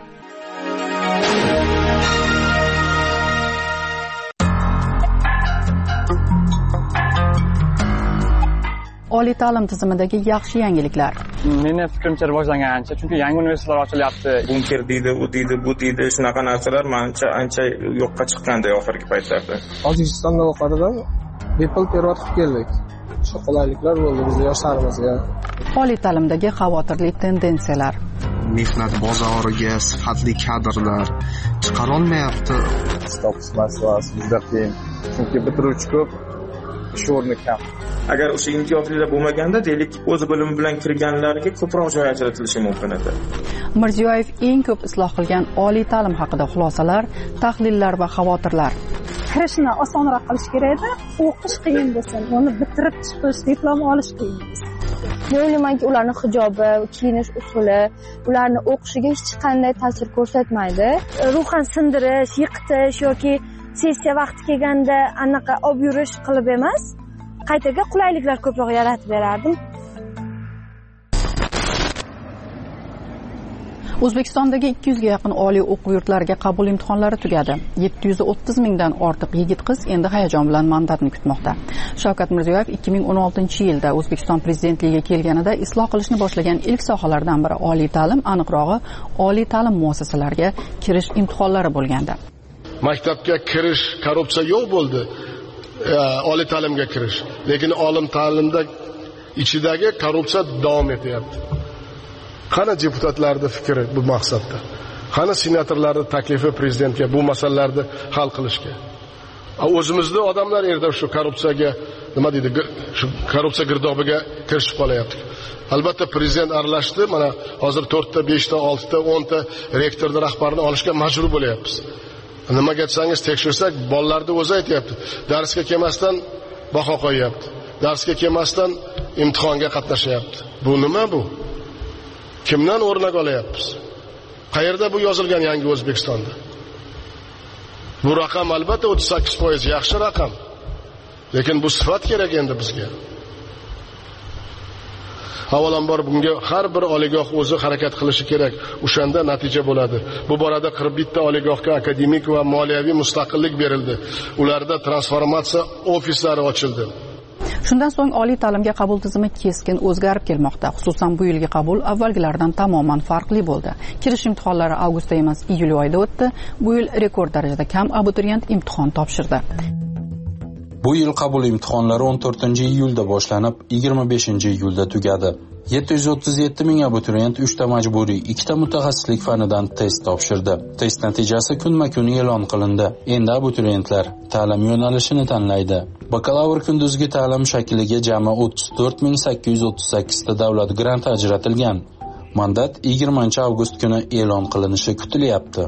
Oliy ta'lim tizimidagi yaxshi yangiliklar. Meni fikrimcha rivojlangan ancha, chunki yangi universitetlar ochilyapti. Bunker deydi, u deydi, bu deydi, shunaqa narsalar menimcha ancha yo'qqa chiqqanday oxirgi paytlarda. Tojikistonda o'qadilar, bepul perevod qilib keldik. Shu qulayliklar bo'ldi bizga yoshlarimizga. Oliy ta'limdagi xavotirli tendensiyalar. Mehnat bozoriga sifatli kadrlar chiqarolmayapti. Status masalasi juda qiyin, chunki bitiruvchi ko'p, ish o'rni kam. Agar o'sha imtiyozlar bo'lmaganda, deylik, o'z bilimi bilan kirganlarga ko'proq joy ajratilishi mumkin edi. Mirziyoyev eng ko'p isloh qilgan oliy ta'lim haqida xulosalar, tahlillar va xavotirlar. Kirishni osonroq qilish kerak edi, o'qish qiyin bo'lsin, uni bitirib chiqish, diplom olish qiyin bo'lsin. Men o'ylaymanki, ularning hijobi, kiyinish usuli, ularni o'qishiga hech qanday ta'sir ko'rsatmaydi. Ruhan sindirish, yiqitish yoki sessiya vaqti kelganda anaqa olib yurish qilib emas, qaytaga qulayliklar ko'proq yaratib berardim. O'zbekistondagi ikki yuzga yaqin oliy o'quv yurtlariga qabul imtihonlari tugadi. yetti yuz o'ttiz mingdan ortiq yigit-qiz endi hayajon bilan mandatni kutmoqda. Shavkat Mirziyoyev ikki ming o'n oltinchi yilda O'zbekiston prezidentligiga kelganida isloh qilishni boshlagan ilk sohalardan biri oliy ta'lim, aniqrog'i oliy ta'lim muassasalariga kirish imtihonlari bo'lgandi. Maktabga kirish korrupsiya yo'q bo'ldi. Oliy ta'limga kirish, lekin olim ta'limda ichidagi korrupsiya davom etyapti. Qani deputatlarning fikri bu maqsadda? Qani senatorlarning taklifi prezidentga bu masalalarni hal qilishga? O'zimizda odamlar erda shu korrupsiyaga, nima deydi, shu korrupsiya girdobiga kirishib qolyapti. Albatta prezident aralashdi, mana hozir to'rtta, beshta, oltita, o'nta rektorni rahbarini olishga majbur bo'lyapmiz. Nimaga desangiz, tekshirsak, bolalarning o'zi aytayapti, darsga kelmasdan baho qo'yapti. Darsga kelmasdan imtihonga qatnashyapti. Bu nima bu? Kimdan o'rnak olyapmiz? Qayerda bu yozilgan yangi O'zbekistonda? Bu raqam albatta o'ttiz sakkiz foiz yaxshi raqam. Lekin bu sifat kerak endi bizga. Avvalambor bunga har bir oligoh o'zi harakat qilishi kerak. O'shanda natija bo'ladi. Bu borada qirq bitta oligohga akademik va moliyaviy mustaqillik berildi. Ularda transformatsiya ofislari ochildi. Shundan so'ng oliy ta'limga qabul tizimi keskin o'zgarib kelmoqda. Xususan bu yilgi qabul avvalgilardan tamoman farqli bo'ldi. Kirish imtihonlari avgustda emas, iyul oyida o'tdi. Bu yil rekord darajada kam abituriyent imtihon topshirdi. Bu yil qabul imtihonlari o'n to'rtinchi iyulda boshlanib, yigirma beshinchi iyulda tugadi. yetti yuz o'ttiz yetti ming abituriyent uchta majburiy, ikkita mutaxassislik fanidan test topshirdi. Test natijasi kunma-kun e'lon qilindi. Endi abituriyentlar ta'lim yo'nalishini tanlaydi. Bakalavr kunduzgi ta'lim shakliga jami o'ttiz to'rt ming sakkiz yuz o'ttiz sakkiz ta davlat granti ajratilgan. Mandat yigirmanchi avgust kuni e'lon qilinishi kutilyapti.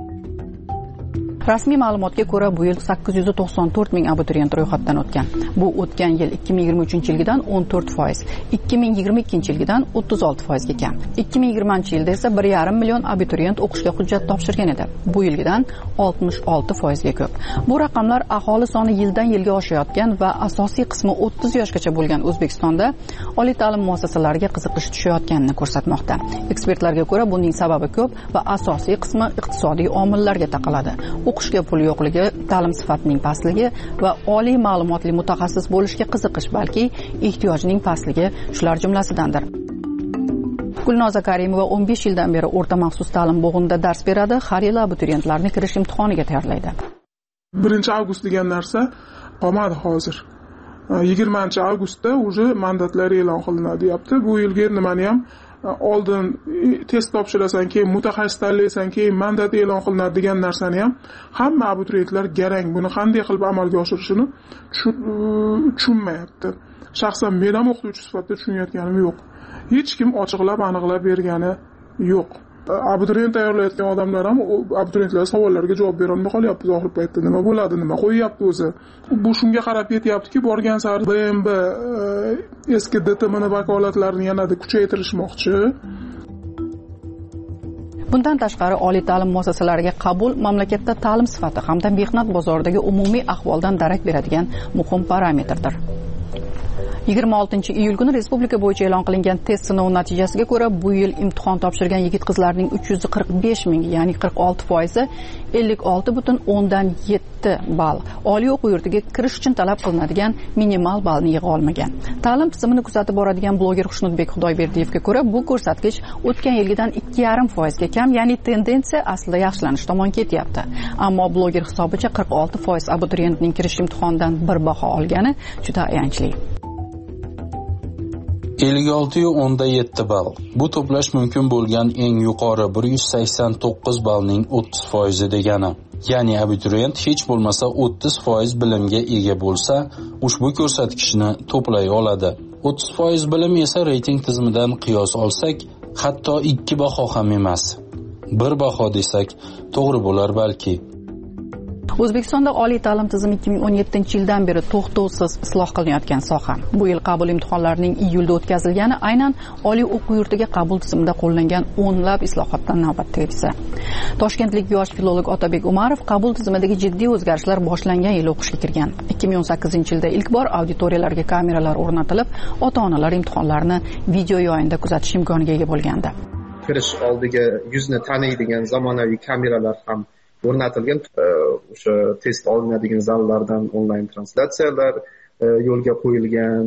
Rasmiy ma'lumotga ko'ra, bu yil sakkiz yuz to'qson to'rt ming abituriyent ro'yxatdan o'tgan. Bu o'tgan yil ikki ming yigirma uchinchi yilgidan o'n to'rt foiz, ikki ming yigirma ikkinchi yilgidan o'ttiz olti foizga kam. ikki ming yigirmanchi yilda esa bir yarim million abituriyent o'qishga hujjat topshirgan edi. Bu yilgidan oltmish olti foizga ko'p. Bu raqamlar aholi soni yildan yilga oshayotgan va asosiy qismi o'ttiz yoshgacha bo'lgan O'zbekistonda oliy ta'lim muassasalariga qiziqish tushayotganini ko'rsatmoqda. Ekspertlarga ko'ra, buning sababi ko'p va asosiy qismi iqtisodiy omillarga taqaladi. O'qishga pul yo'qligi, ta'lim sifatining pastligi va oliy ma'lumotli mutaxassis bo'lishga qiziqish, balki ehtiyojning pastligi shular jumlasidandir. Gulnoza Karimova o'n besh yildan beri o'rta maxsus ta'lim bo'g'inida dars beradi, har yili abituriyentlarni kirish imtihoniga tayyorlaydi. birinchi avgust degan narsa qolmadi hozir. yigirmanchi avgustda уже mandatlar e'lon qilinadi, deyapti. Bu yilgi nimani ham oldin test topshirasan, keyin mutaxassis tanlaysan, keyin mandat e'lon qilinadi degan narsani ham hamma abituriyentlar garang. Buni qanday qilib amalga oshirishini tushunmayapti. Shaxsan men ham o'qituvchi sifatida tushunayotganim yo'q. Hech kim ochiqlab, aniqlab bergani yo'q. Abituriyent tayyorlayotgan odamlar ham abituriyentlar savollariga javob bera olmay qolyapti. Oxirgi paytda nima bo'ladi, nima qo'yyapti o'zi. Bu shunga qarab ketyaptiki, borgan sari B M B eski D T M ni vakolatlarini yanada kuchaytirishmoqchi. Bundan tashqari oliy ta'lim muassasalariga qabul mamlakatda ta'lim sifati hamda mehnat bozoridagi umumiy ahvoldan darak beradigan muhim parametrdir. yigirma oltinchi iyul kuni respublika bo'yicha e'lon qilingan test sinovi natijasiga ko'ra, bu yil imtihon topshirgan yigit-qizlarning uch yuz qirq besh ming, ya'ni qirq olti foizi ellik olti butun o'ndan yetti ball oliy o'quv yurtiga kirish uchun talab qilinadigan minimal ballni yig'a olmagan. Ta'lim tizimini kuzatib boradigan bloger Xushnudbek Xudoyberdiyevga ko'ra, bu ko'rsatkich o'tgan yilgidan ikki yarim foizga kam, ya'ni tendensiya aslida yaxshilanish tomon ketyapti. Ammo bloger hisobicha qirq olti foiz abituriyentning kirish imtihonidan bir baho olgani juda ayanchli. ellik olti yu o'nda yetti ball. Bu to'plash mumkin bo'lgan eng yuqori bir yuz sakson to'qqiz ballning o'ttiz foizi degani. Ya'ni abituriyent hech bo'lmasa o'ttiz foiz bilimga ega bo'lsa, ushbu ko'rsatkichni to'play oladi. o'ttiz foiz bilim esa reyting tizimidan qiyos olsak, hatto ikki baho ham emas. Bir baho desak, to'g'ri bo'lar balki. O'zbekistonda oliy ta'lim tizimi ikki ming o'n yettinchi yildan beri to'xtovsiz isloh qilinayotgan soha. Bu yil qabul imtihonlarining iyulda o'tkazilgani aynan oliy o'quv yurtiga qabul tizimida qo'llangan o'nlab islohotdan navbatdagisi. Toshkentlik yosh filolog Otabek Umarov qabul tizimidagi jiddiy o'zgarishlar boshlangan yil o'qishga kirgan. ikki ming o'n sakkizinchi yilda ilk bor auditoriyalarga kameralar o'rnatilib, ota-onalar imtihonlarni video yo'yinda kuzatish imkoniga ega bo'lgandi. Kirish oldiga yuzni taniydigan zamonaviy kameralar ham o'rnatilgan. O'sha test olinadigan zallardan onlayn translyatsiyalar yo'lga qo'yilgan,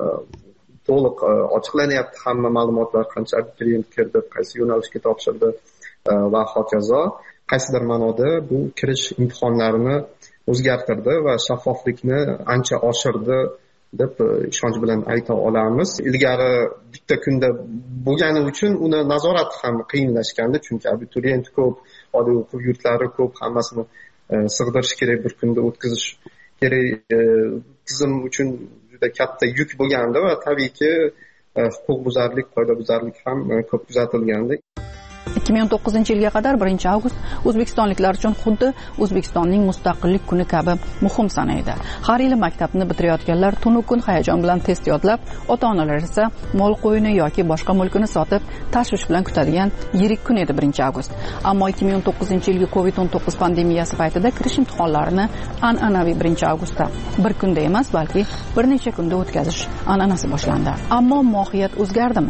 to'liq ochiqlanyapti hamma ma'lumotlar, qancha abituriyent kirdi, qaysi yo'nalishga topshirdi va hokazo. Qaysidir ma'noda bu kirish imtihonlarini o'zgartirdi va shaffoflikni ancha oshirdi deb ishonch bilan ayta olamiz. Ilgari bitta kunda bo'lgani uchun uni nazorat ham qiyinlashgandi, chunki abituriyent ko'p, oliy o'quv yurtlari ko'p, hammasini sig'dirish kerak, bir kunda o'tkazish kerak. Tizim uchun juda katta yuk bo'lgandi va tabiiyki huquqbuzarlik, qoidabuzarlik ham ko'p kuzatilgandi. ikki ming o'n to'qqizinchi yilga qadar birinchi avgust o'zbekistonliklar uchun xuddi O'zbekistonning mustaqillik kuni kabi muhim sanaydi. Har yili maktabni bitirayotganlar tunu kun hayajon bilan test yodlab, ota-onalar esa mol qo'yini yoki boshqa mulkini sotib tashvish bilan kutadigan yirik kun edi birinchi avgust. Ammo ikki ming o'n to'qqizinchi yilgi kovid o'n to'qqiz pandemiyasi paytida kirish imtihonlarini an'anaviy birinchi avgustda bir kunda emas, balki bir necha kunda o'tkazish an'anasi boshlandi. Ammo mohiyat o'zgardimi?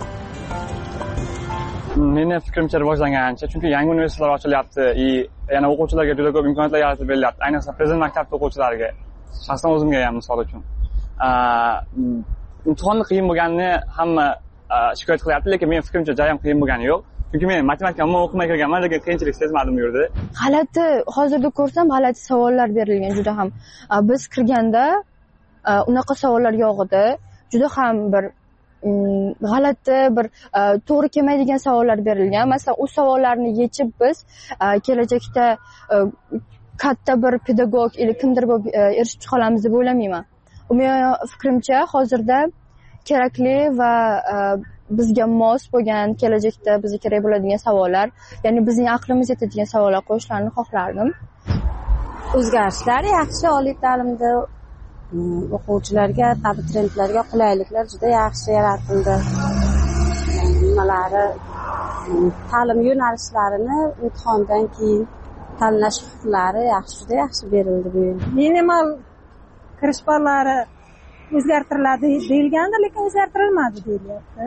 Meni fikrimcha rivojlangancha, chunki yangi universitetlar ochilyapti, yana o'quvchilarga juda ko'p imkoniyatlar yaratib berilyapti, ayniqsa prezident maktabda o'quvchilariga, shaxsan o'zimga ham misol uchun. imtihonni qiyin bo'lganini hamma shikoyat qilyapti, lekin men fikrimcha jarayon qiyin bo'lgani yo'q. Chunki men matematika umuman o'qimay kirganman, lekin qiyinchilik sezmadim bu yerda. G'alati, hozirda ko'rsam g'alati savollar berilgan juda ham. Biz kirganda unaqa savollar yo'q edi. Juda ham bir g'alati, bir to'g'ri kelmaydigan savollar berilgan. Masalan, u savollarni yechib biz kelajakda katta bir pedagog yoki kimdir bo'lib erishib chiqa olamiz deb o'ylamayman. Men fikrimcha hozirda kerakli va bizga mos bo'lgan, kelajakda bizga kerak bo'ladigan savollar, ya'ni bizning aqlimiz yetadigan savollar qo'yishlarini xohlardim. O'zgarishlar yaxshi, oliy ta'limda o'quvchilarga, abituriyentlarga qulayliklar juda yaxshi yaratildi. Nimalari, ta'lim yo'nalishlarini imtihondan keyin tanlash huquqlari yaxshi, juda yaxshi berildi bu yil. Minimal kirish ballari o'zgartiriladi deyilgandi, lekin o'zgartirilmadi deyilyapti.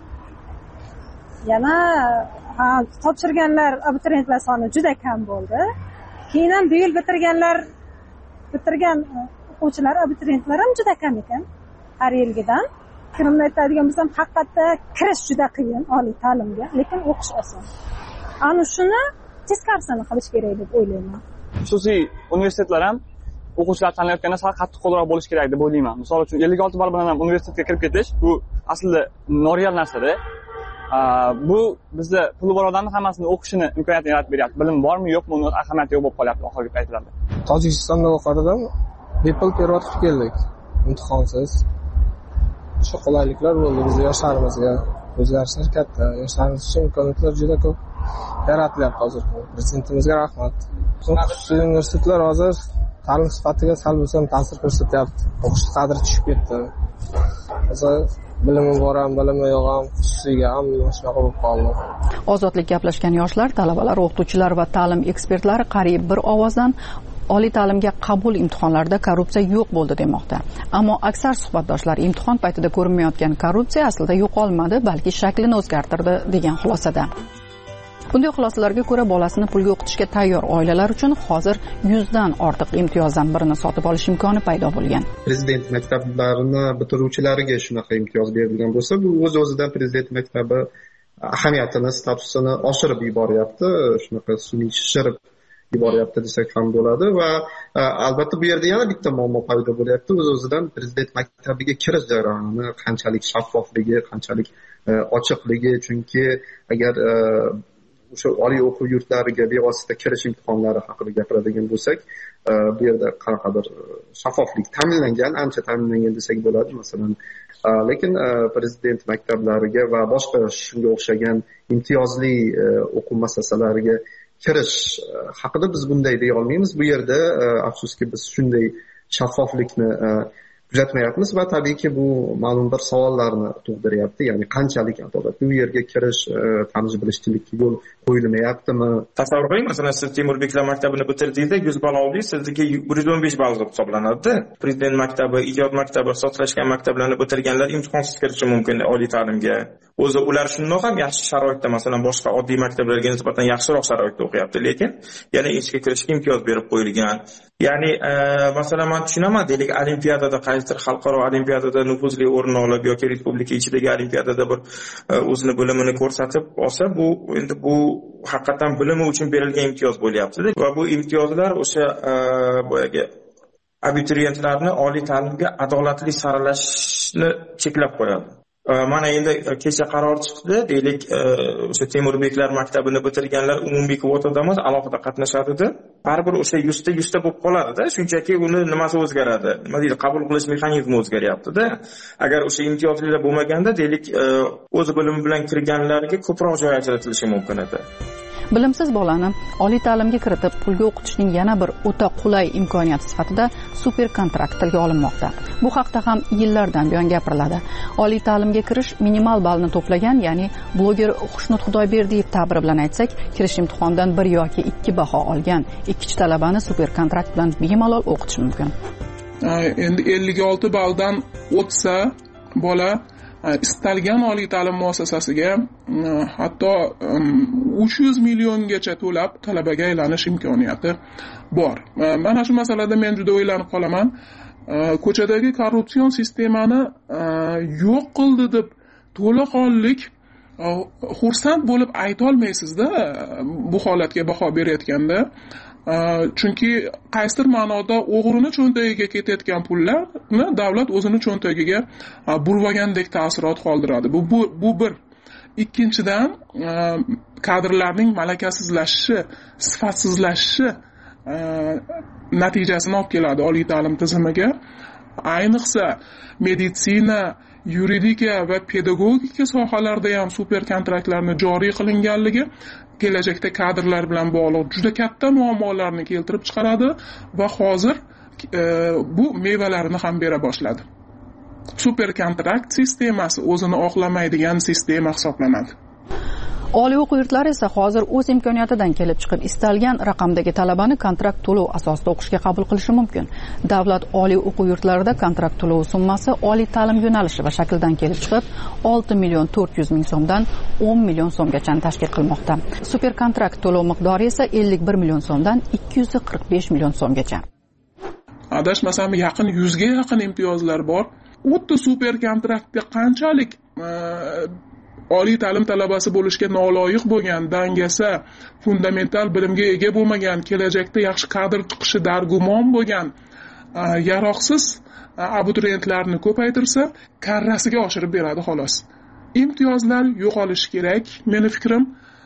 Yana ha, topshirganlar abituriyentlar soni juda kam bo'ldi. Keyin ham bu yil bitirganlar bitirgan o'quvchilar, abituriyentlar ham juda kam ekan har yilgidan. Fikrimni aytadigan bo'lsam, haqiqatda kirish juda qiyin oliy ta'limga, lekin o'qish oson. Ana shuni teskarisini qilish kerak deb o'ylayman. Xususiy universitetlar ham o'quvchilar tanlayotganda sal qattiq qo'lroq bo'lish kerak deb o'ylayman. Misol uchun ellik olti ball bilan ham universitetga kirib ketish bu aslida noreal narsa-da. Bu bizda puli bor odamning hammasini o'qishini imkoniyatini yaratib beryapti. Bilim bormi, yo'qmi, uni ahamiyati yo'q bo'lib qolyapti oxirgi paytlarda. Tojikistonda o'qidim, bepul perevod qilib keldik, imtihonsiz. Shu qulayliklar bo'ldi bizga, yoshlarimizga. O'zgarishlar katta, yoshlarimiz uchun imkoniyatlar juda ko'p yaratilyapti hozir. Prezidentimizga rahmat. Xususiy universitetlar hozir ta'lim sifatiga sal bo'lsa ham ta'sir ko'rsatyapti. O'qish qadri tushib ketdi. Hozir bilimi bor ham, bilimi yo'q ham, xususiyga ham shunaqa bo'lib qoldi. Ozodlik gaplashgan yoshlar, talabalar, o'qituvchilar va ta'lim ekspertlari qariyb bir ovozdan oliy ta'limga qabul imtihonlarida korrupsiya yo'q bo'ldi demoqda. Ammo aksar suhbatdoshlar imtihon paytida ko'rinmayotgan korrupsiya aslida yo'qolmadi, balki shaklini o'zgartirdi degan xulosada. Bunday xulosalarga ko'ra, bolasini pulga o'qitishga tayyor oilalar uchun hozir yuzdan ortiq imtiyozdan birini sotib olish imkoni paydo bo'lgan. Prezident maktablarini bitiruvchilariga shunaqa imtiyoz berilgan bo'lsa, bu o'z-o'zidan prezident maktabi ahamiyatini, statusini oshirib yuboryapti, shunaqa sun'iy shishirib yuboryapti desak ham bo'ladi va albatta bu yerda yana bitta muammo paydo bo'lyapti. O'z-o'zidan prezident maktabiga kirish jarayoni qanchalik shaffofligi, qanchalik ochiqligi, chunki agar o'sha oliy o'quv yurtlariga bevosita kirish imtihonlari haqida gapiradigan bo'lsak, bu yerda qanaqadir shaffoflik ta'minlangan, ancha ta'minlangan desak bo'ladi. Masalan, lekin prezident maktablariga va boshqa shunga o'xshagan imtiyozli o'quv muassasalariga kirish haqida biz bunday deya olmaymiz. Bu yerda afsuski biz shunday shaffoflikni kuzatmayapmiz va tabiiyki bu ma'lum bir savollarni tug'diryapti. Ya'ni qanchalik adolatli u yerga kirish, tanish bilishchilikka yo'l qo'yilmayaptimi? Tasavvur qiling, masalan, siz Temurbeklar maktabini bitirdingizda yuz ball oldingiz, sizniki bir yuz o'n besh ball deb hisoblanadi. Prezident maktabi, ijod maktabi, ixtisoslashgan maktablarni bitirganlar imtihonsiz kirishi mumkin oliy ta'limga. O'zi ular shundoq ham yaxshi sharoitda, masalan, boshqa oddiy maktablarga nisbatan yaxshiroq sharoitda o'qiyapti, lekin yana ishga kirishga imtiyoz berib qo'yilgan. Ya'ni, masalan, men tushunaman, deylik, olimpiadada qaysidir xalqaro olimpiadada nufuzli o'rin olib yoki respublika ichidagi olimpiadada bir o'zini bilimini ko'rsatib olsa, bu endi bu haqiqatan bilimi uchun berilgan imtiyoz bo'lyapti va bu imtiyozlar o'sha boyagi abituriyentlarni oliy ta'limga adolatli saralashni cheklab qo'yadi. Mana endi kecha qaror chiqdi, deylik, o'sha Temurbeklar maktabini bitirganlar umumiy kvotada emas, alohida qatnashadi-da. Baribir o'sha yuz ta yuz ta bo'lib qoladi-da, shunchaki uni nimasi o'zgaradi? Nima deydi, qabul qilish mexanizmi o'zgaryapti-da. Agar o'sha imtiyozlilar bo'lmaganda, deylik, o'z bilimi bilan kirganlarga ko'proq joy ajratilishi mumkin edi. Bilimsiz bolani oliy ta'limga kiritib, pulga o'qitishning yana bir o'ta qulay imkoniyati sifatida super kontrakt tilga olinmoqda. Bu haqda ham yillardan buyon gapiriladi. Oliy ta'limga kirish minimal ballni to'plagan, ya'ni bloger Xushnud Xudoyberdiyev ta'biri bilan aytsak, kirish imtihonidan bir yoki ikki baho olgan ikkichi talabani super kontrakt bilan bemalol o'qitish mumkin. Endi ellik olti balldan o'tsa bola istalgan oliy ta'lim muassasasiga hatto uch yuz milliongacha to'lab talabaga aylanish imkoniyati bor. Mana shu masalada men juda o'ylanib qolaman. ko'chadagi korrupsion sistemani yo'q qildi deb to'laqonlik xursand bo'lib aytolmaysizda bu holatga baho berayotganda. Chunki qaysidir ma'noda o'g'rining cho'ntagiga ketayotgan pullarni davlat o'zini cho'ntagiga burvagandek ta'sirot qoldiradi. Bu bu, bu bir. Ikkinchidan, kadrlarning malakasizlashishi, sifatsizlashishi natijasini olib keladi oliy ta'lim tizimiga. Ayniqsa meditsina, yuridika va pedagogika sohalarida ham super kontraktlarni joriy qilinganligi kelajakda kadrlar bilan bog'liq juda katta muammolarni keltirib chiqaradi va hozir e, bu mevalarini ham bera boshladi. Super kontrakt sistemasi o'zini oqlamaydigan sistema hisoblanadi. Oliy o'quv yurtlari esa hozir o'z imkoniyatidan kelib chiqib istalgan raqamdagi talabani kontrakt to'lov asosida o'qishga qabul qilishi mumkin. Davlat oliy o'quv yurtlarida kontrakt to'lov summasi oliy ta'lim yo'nalishi va shaklidan kelib chiqib olti million to'rt yuz ming so'mdan o'n million so'mgacha tashkil qilmoqda. Super kontrakt to'lov miqdori esa ellik bir million so'mdan ikki yuz qirq besh million so'mgacha. Adashmasam yaqin yuzga yaqin imtiyozlar bor. O'tda super kontraktga qanchalik oliy ta'lim talabasi bo'lishga noloyiq bo'lgan, dangasa, fundamental bilimga ega bo'lmagan, kelajakda yaxshi kadr chiqishi dargumon bo'lgan yaroqsiz abituriyentlarni ko'paytirsa, karrasiga oshirib beradi xolos. Imtiyozlar yo'qolishi kerak. Meni fikrim,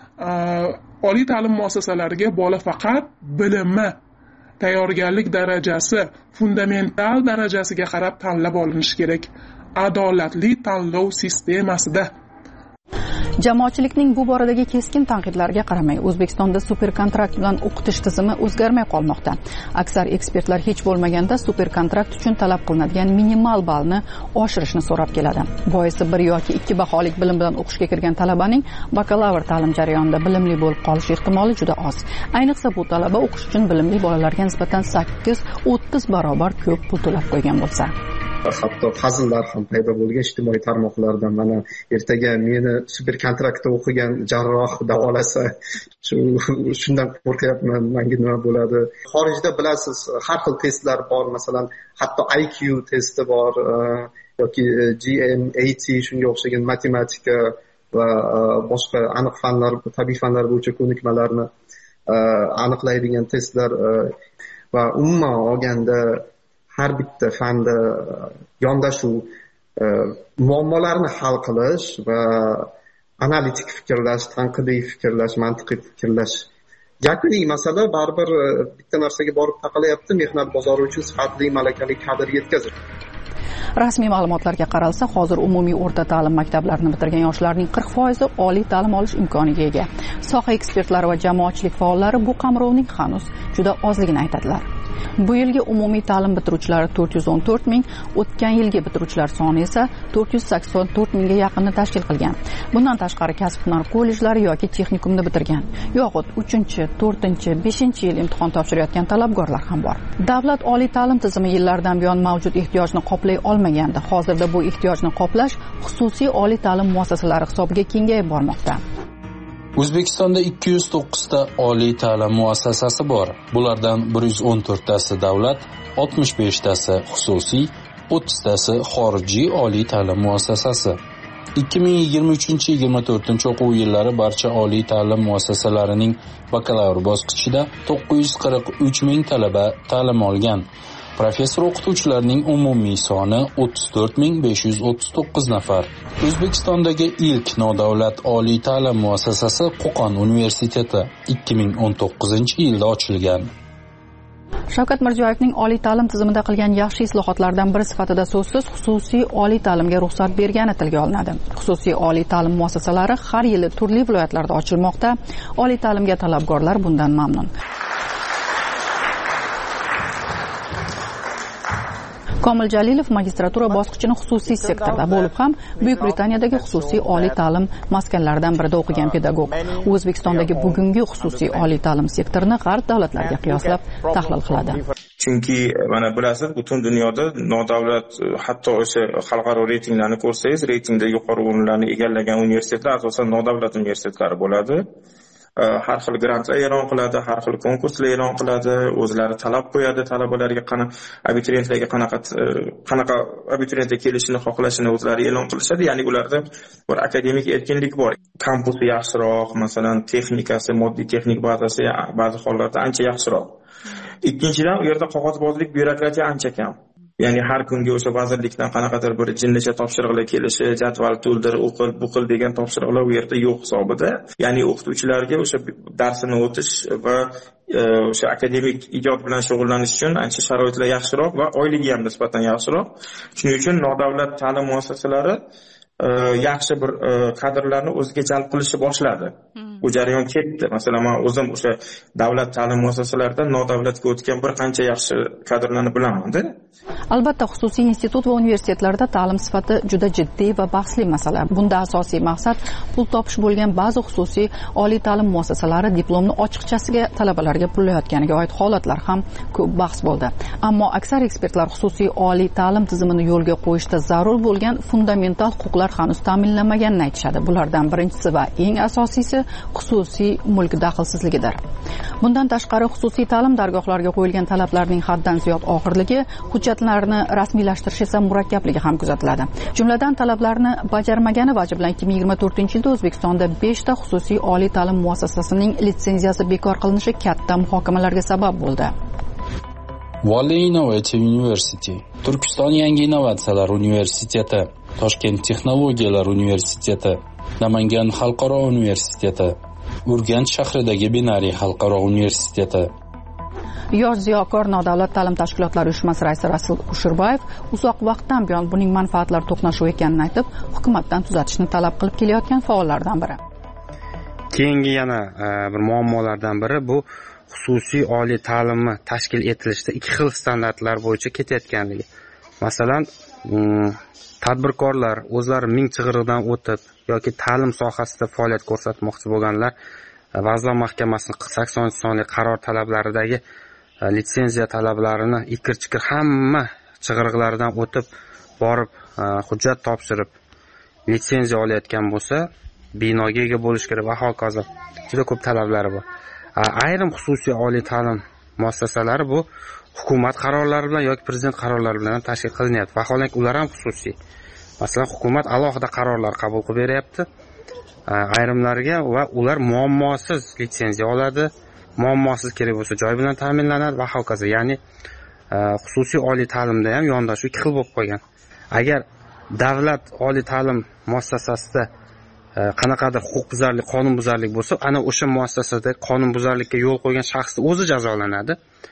oliy ta'lim muassasalariga bola faqat bilimi, tayyorgarlik darajasi, fundamental darajasiga qarab tanlab olinishi kerak. Adolatli tanlov sistemasida. Jamoatchilikning bu boradagi keskin tanqidlarga qaramay, O'zbekistonda super kontrakt bilan o'qitish tizimi o'zgarmay qolmoqda. Aksar ekspertlar hech bo'lmaganda super kontrakt uchun talab qilinadigan minimal ballni oshirishni so'rab keladi. Boisi bir yoki ikki baholik bilim bilan o'qishga kirgan talabaning bakalavr ta'lim jarayonida bilimli bo'lib qolish ehtimoli juda oz. Ayniqsa bu talaba o'qish uchun bilimli bolalarga nisbatan sakkiz o'ttiz barobar ko'p pul to'lab qo'ygan bo'lsa. Hatto hazillar ham paydo bo'lgan ijtimoiy tarmoqlarda, mana ertaga meni super kontraktda o'qigan jarroh davolasa, shu shundan qo'rqyapman, menga nima bo'ladi. Xorijda bilasiz, har xil testlar bor, masalan, hatto I Q testi bor yoki G M eighty shunga o'xshagan matematika va boshqa aniq fanlar, tabiiy fanlar bo'yicha ko'nikmalarni aniqlaydigan testlar va umuman olganda har bitta fanda yondashuv muammolarni hal qilish va analitik fikrlash, tanqidiy fikrlash, mantiqiy fikrlash. Yakuniy masala baribir bitta narsaga borib taqalayapti, mehnat bozori uchun sifatli, malakali kadr yetkazish. Rasmiy ma'lumotlarga qaralsa, hozir umumiy o'rta ta'lim maktablarini bitirgan yoshlarning qirq foizi oliy ta'lim olish imkoniga ega. Soha ekspertlari va jamoatchilik faollari bu qamrovning hanuz juda ozligini aytadilar. Bu yilgi umumiy ta'lim bitiruvchilari to'rt yuz o'n to'rt ming, o'tgan yilgi bitiruvchilar soni esa to'rt yuz sakson to'rt mingga yaqinni tashkil qilgan. Bundan tashqari kasb-hunar kollejlari yoki texnikumni bitirgan, yoxud uchinchi, to'rtinchi, beshinchi yil imtihon topshirayotgan talabgorlar ham bor. Davlat oliy ta'lim tizimi yillardan buyon mavjud ehtiyojni qoplay olmaganda, hozirda bu ehtiyojni qoplash xususiy oliy ta'lim muassasalari hisobiga kengayib bormoqda. O'zbekistonda ikki yuz to'qqiz ta oliy ta'lim muassasasi bor. Bulardan bir yuz o'n to'rt tasi davlat, oltmish besh tasi xususiy, o'ttiz tasi xorijiy oliy ta'lim muassasasi. ikki ming yigirma uchinchi yigirma to'rtinchi o'quv yillari barcha oliy ta'lim muassasalarining bakalavr bosqichida to'qqiz yuz qirq uch ming talaba ta'lim olgan. Professor o'qituvchilarning umumiy soni o'ttiz to'rt ming besh yuz o'ttiz to'qqiz nafar. O'zbekistondagi ilk nodavlat oliy ta'lim muassasasi Qo'qon universiteti ikki ming o'n to'qqizinchi yilda ochilgan. Shavkat Mirziyoyevning oliy ta'lim tizimida qilgan yaxshi islohotlardan biri sifatida so'zsiz xususiy oliy ta'limga ruxsat bergani tilga olinadi. Xususiy oliy ta'lim muassasalari har yili turli viloyatlarda ochilmoqda. Oliy ta'limga talabgorlar bundan mamnun. Komil Jalilov magistratura bosqichini xususiy sektorda bo'lib ham Buyuk Britaniyadagi xususiy oliy ta'lim maskanlaridan birida o'qigan pedagog. O'zbekistondagi bugungi xususiy oliy ta'lim sektorini g'arb davlatlariga qiyoslab tahlil qiladi. Chunki mana bilasiz, butun dunyoda nodavlat, hatto o'sha xalqaro reytinglarni ko'rsangiz, reytingda yuqori o'rinlarni egallagan universitetlar asosan nodavlat universitetlari bo'ladi. har xil grantlar e'lon qiladi, har xil konkurslar e'lon qiladi, o'zlari talab qo'yadi talabalarga, qana abituriyentlarga qanaqa qanaqa abituriyentga kelishini xohlashini o'zlari e'lon qilishadi. Ya'ni ularda bir akademik erkinlik bor. Kampusi yaxshiroq, masalan, texnikasi, moddiy texnik bazasi ba'zi hollarda ancha yaxshiroq. Ikkinchidan, u yerda qog'ozbozlik, byurokratiya ancha kam. Ya'ni har kunga o'sha vazirlikdan qanaqadir bir jinnicha topshiriqlar kelishi, jadval to'ldir, o'qil, buqil degan topshiriqlar u yerda yo'q hisobida. Ya'ni o'qituvchilarga o'sha darsini o'tish va o'sha akademik ijod bilan shug'ullanish uchun ancha sharoitlar yaxshiroq va oyligi ham nisbatan yaxshiroq. Shuning uchun nodavlat ta'lim muassasalari yaxshi bir kadrlarni o'ziga jalb qilishni boshladi. Bu jarayon ketdi. Masalan, men o'zim o'sha davlat ta'lim muassasalaridan nodavlatga o'tgan bir qancha yaxshi kadrlarni bilaman-da. Albatta, xususiy institut va universitetlarda ta'lim sifati juda jiddiy va bahsli masala. Bunda asosiy maqsad pul topish bo'lgan ba'zi xususiy oliy ta'lim muassasalari diplomni ochiqchasiga talabalarga pullayotganiga oid holatlar ham ko'p bahs bo'ldi. Ammo aksar ekspertlar xususiy oliy ta'lim tizimini yo'lga qo'yishda zarur bo'lgan fundamental huquqlar hanuz ta'minlanmaganini aytishadi. Bulardan birinchisi va eng asosiysi xususiy mulk daxlsizligidir. Bundan tashqari, xususiy ta'lim dargohlariga qo'yilgan talablarning haddan ziyod og'irligi, hujjatlarni rasmiylashtirish esa murakkabligi ham kuzatiladi. Jumladan, talablarni bajarmagani vajhi bilan ikki ming yigirma to'rtinchi yilda O'zbekistonda besh ta xususiy oliy ta'lim muassasasining litsenziyasi bekor qilinishi katta muhokamalarga sabab bo'ldi. Valley Innovative University, Turkiston yangi innovatsiyalar universiteti, Toshkent texnologiyalar universiteti, Namangan xalqaro universiteti, Urganch shahridagi Binari xalqaro universiteti. Yosh ziyokor nodavlat ta'lim tashkilotlari uyushmasi raisi Rasul Ushurbayev uzoq vaqtdan buyon buning manfaatlari to'qnashuvi ekanini aytib, hukumatdan tuzatishni talab qilib kelayotgan faollardan biri. Keyingi yana bir muammolardan biri bu xususiy oliy ta'limni tashkil etilishda ikki xil standartlar bo'yicha ketayotganligi. Masalan, tadbirkorlar o'zlari ming chig'iriqdan o'tib yoki ta'lim sohasida faoliyat ko'rsatmoqchi bo'lganlar Vazirlar Mahkamasining saksoninchi sonli qaror talablaridagi litsenziya talablarini ikir-chikir hamma chig'iriqlardan o'tib borib hujjat topshirib litsenziya olayotgan bo'lsa, binoga ega bo'lish kerak va hokazo. Juda ko'p talablari bor. Ayrim xususiy oliy ta'lim muassasalari bu hukumat qarorlari bilan yoki prezident qarorlari bilan tashkil qilinyapti. Vaholanki ular ham xususiy. Masalan, hukumat alohida qarorlar qabul qilib beryapti ayrimlarga va ular muammosiz litsenziya oladi. Muammosiz kerak bo'lsa joy bilan ta'minlanadi va hokazo. Ya'ni xususiy oliy ta'limda ham yondashuv ikki xil bo'lib qolgan. Agar davlat oliy ta'lim muassasasida qanaqadir huquqbuzarlik, qonunbuzarlik bo'lsa, ana o'sha muassasada qonunbuzarlikka yo'l qo'ygan shaxsni o'zi jazolanadi.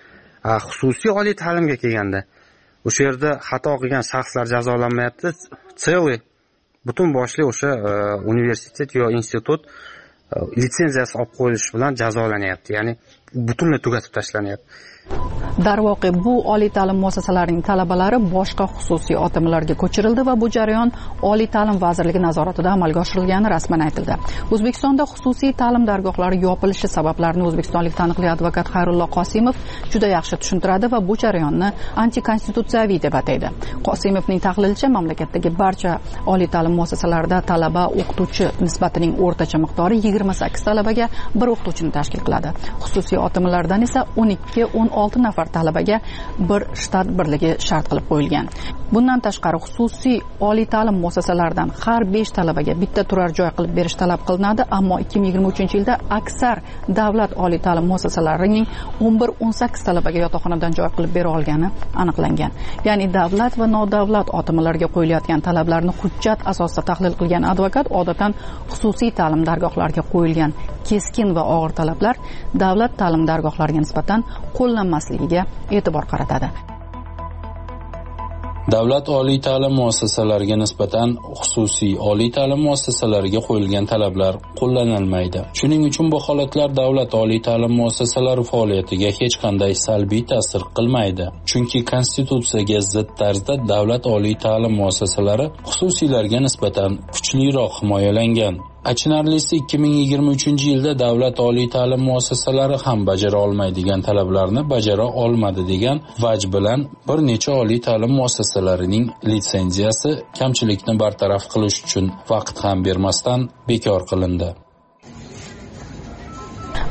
Xususiy oliy ta'limga kelganda o'sha yerda xato qilgan shaxslar jazolanmayapti. Целый butun boshli o'sha universitet yo institut litsenziyasi olib qo'yilishi bilan jazolanyapti. Ya'ni butunlay tugatib tashlanyapti. Darvoqe, bu oliy ta'lim muassasalarining talabalari boshqa xususiy O T M'larga ko'chirildi va bu jarayon Oliy ta'lim vazirligi nazoratida amalga oshirilgani rasman aytildi. O'zbekistonda xususiy ta'lim dargohlari yopilishi sabablarini o'zbekistonlik taniqli advokat Xayrullo Qosimov juda yaxshi tushuntiradi va bu jarayonni antikonstitutsiyaviy deb ataydi. Qosimovning tahlilicha, mamlakatdagi barcha oliy ta'lim muassasalarida talaba o'qituvchi nisbatining o'rtacha miqdori yigirma sakkiz talabaga bir o'qituvchini tashkil qiladi. Xususiy O T M'lardan esa o'n ikki o'n olti nafar talabaga bir shtat birligi shart qilib qo'yilgan. Bundan tashqari xususiy oliy ta'lim muassasalaridan har besh talabaga bitta turar joy qilib berish talab qilinadi, ammo ikki ming yigirma uchinchi yilda aksar davlat oliy ta'lim muassasalarining o'n bir o'n sakkiz talabaga yotoqxonadan joy qilib bera olgani aniqlangan. Ya'ni davlat va nodavlat O T M'larga qo'yilayotgan talablarni hujjat asosida tahlil qilgan advokat odatan xususiy ta'lim dargohlariga qo'yilgan keskin va og'ir talablar davlat ta'lim dargohlariga nisbatan qo'llanmasligiga e'tibor qaratadi. Davlat oliy ta'lim muassasalariga nisbatan xususiy oliy ta'lim muassasalariga qo'yilgan talablar qo'llanilmaydi. Shuning uchun bu holatlar davlat oliy ta'lim muassasalari faoliyatiga hech qanday salbiy ta'sir qilmaydi. Chunki konstitutsiyaga zid tarzda davlat oliy ta'lim muassasalari xususiylarga nisbatan kuchliroq himoyalangan. Achinarlisi, ikki ming yigirma uchinchi yilda davlat oliy ta'lim muassasalari ham bajara olmaydigan talablarni bajara olmadi degan vaj bilan bir necha oliy ta'lim muassasalarining litsenziyasi kamchilikni bartaraf qilish uchun vaqt ham bermasdan bekor qilindi.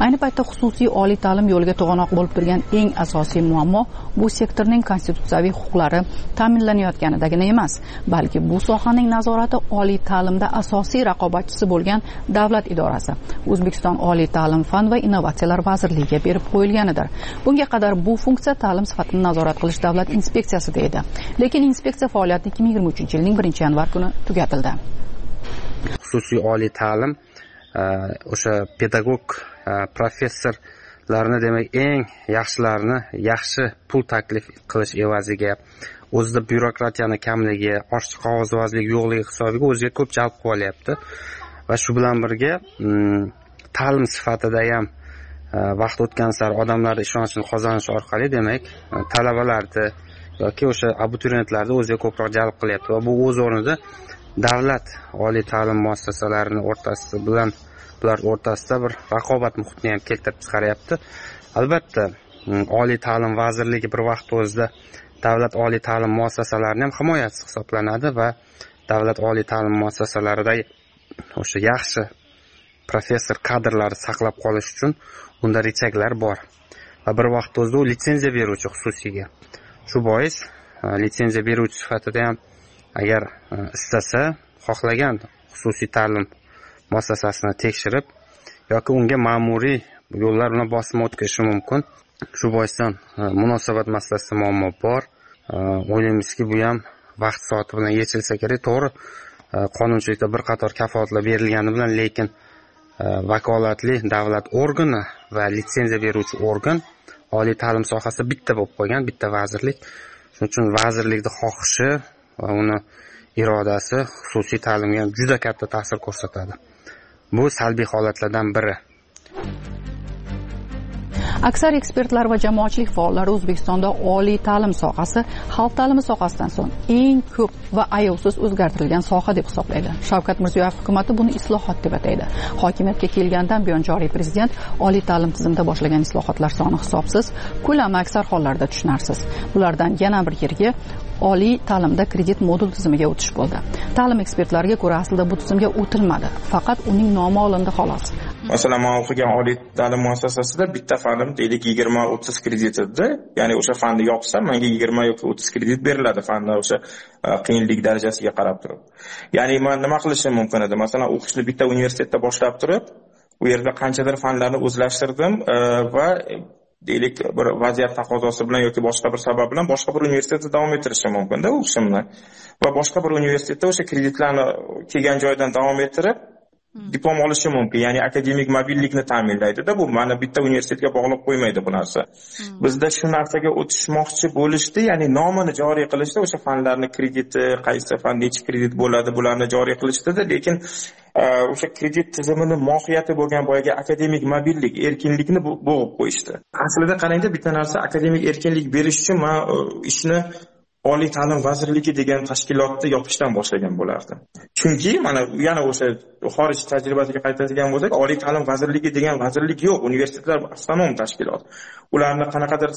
Ayni paytda xususiy oliy ta'lim yo'liga to'g'anoq bo'lib turgan eng asosiy muammo bu sektorning konstitutsiyaviy huquqlari ta'minlanayotganidagina emas, balki bu sohaning nazorati oliy ta'limda asosiy raqobatchisi bo'lgan davlat idorasi O'zbekiston Oliy ta'lim fan va innovatsiyalar vazirligiga berib qo'yilganidir. Bunga qadar bu funksiya ta'lim sifatini nazorat qilish davlat inspeksiyasida edi. Lekin inspeksiya faoliyati ikki ming yigirma uchinchi yilning birinchi yanvar kuni tugatildi. Xususiy oliy ta'lim o'sha pedagog professorlarni demak eng yaxshilarini yaxshi pul taklif qilish evaziga o'zida byurokratiyani kamligi, ochiq qog'ozbozlik yo'qligi hisobiga o'ziga ko'p jalb qilyapti va shu bilan birga ta'lim sifatida ham vaqt o'tgan sari odamlarning ishonchini qozonish orqali demak talabalarni yoki o'sha abituriyentlarni o'ziga ko'proq jalb qilyapti va bu o'z o'rnida davlat oliy ta'lim muassasalarini o'rtasida bilan bular o'rtasida bir raqobat muhitini ham keltirib chiqaryapti. Albatta, oliy ta'lim vazirligi bir vaqt o'zida davlat oliy ta'lim muassasalarini ham himoyachisi hisoblanadi va davlat oliy ta'lim muassasalaridagi o'sha yaxshi professor kadrlarni saqlab qolish uchun unda rechaklar bor. Va bir vaqt o'zida u litsenziya beruvchi xususiyga. Shu bois litsenziya beruvchi sifatida ham agar istasa, xohlagan xususiy ta'lim muassasasini tekshirib yoki unga ma'muriy yo'llar bilan bosim o'tkazishi mumkin. Shu boisdan munosabat masalasida muammo bor. O'ylaymizki, bu ham vaqt soati bilan yechilsa kerak. To'g'ri, qonunchilikda bir qator kafolatlar berilgani bilan, lekin vakolatli davlat organi va litsenziya beruvchi organ oliy ta'lim sohasida bitta bo'lib qolgan, bitta vazirlik. Shuning uchun vazirlikning xohishi va uni irodasi xususiy ta'limga juda katta ta'sir ko'rsatadi. Bu salbiy holatlardan biri. Aksar ekspertlar va jamoatchilik faollari O'zbekistonda oliy ta'lim sohasi xalq ta'limi sohasidan so'ng eng ko'p va ayovsiz o'zgartirilgan soha deb hisoblaydi. Shavkat Mirziyoyev hukumatı buni islohot deb ataydi. Hokimiyatga kelgandan buyon joriy prezident oliy ta'lim tizimida boshlagan islohotlar soni hisobsiz, ko'lami aksar hollarda tushunarsiz. Bulardan yana bir yerga oliy ta'limda kredit modul tizimiga o'tish bo'ldi. Ta'lim ekspertlariga ko'ra aslida bu tizimga o'tilmadi, faqat uning nomi olindi xolos. Masalan, men o'qigan oliy ta'lim muassasasida bitta fannim deylik yigirma o'ttiz kredit edi. Ya'ni o'sha fanni yopsam, menga yigirma yoki o'ttiz kredit beriladi fanni o'sha qiyinlik darajasiga qarab turib. Ya'ni men nima qilishim mumkin edi? Masalan, o'qishni bitta universitetda boshlab turib, u yerda qanchadir fanlarni o'zlashtirdim va deylik bir vaziyat taqozosi bilan yoki boshqa bir sabab bilan boshqa bir universitetda davom ettirishim mumkin-da o'qishimni. Va boshqa bir universitetda o'sha kreditlarni kelgan joydan davom ettirib diplom olishi mumkin. Ya'ni akademik mobillikni ta'minlaydi-da. Bu mana bitta universitetga bog'lab qo'ymaydi bu narsa. Bizda shu narsaga o'tishmoqchi bo'lishdi, ya'ni nomini joriy qilishdi, o'sha fanlarni krediti, qaysi fan necha kredit bo'ladi, bularni joriy qilishdi-da, lekin o'sha kredit tizimini mohiyati bo'lgan boyaga akademik mobillik, erkinlikni bo'g'ib qo'yishdi. Aslida qarangda, bitta narsa akademik erkinlik berish uchun men ishni Oliy ta'lim vazirligi degan tashkilotni yopishdan boshlagan bo'lardim. Chunki mana yana o'sha xorij tajribasiga qaytadigan bo'lsak, Oliy ta'lim vazirligi degan vazirlik yo'q, universitetlar avtonom tashkilot. Ularni qanaqadir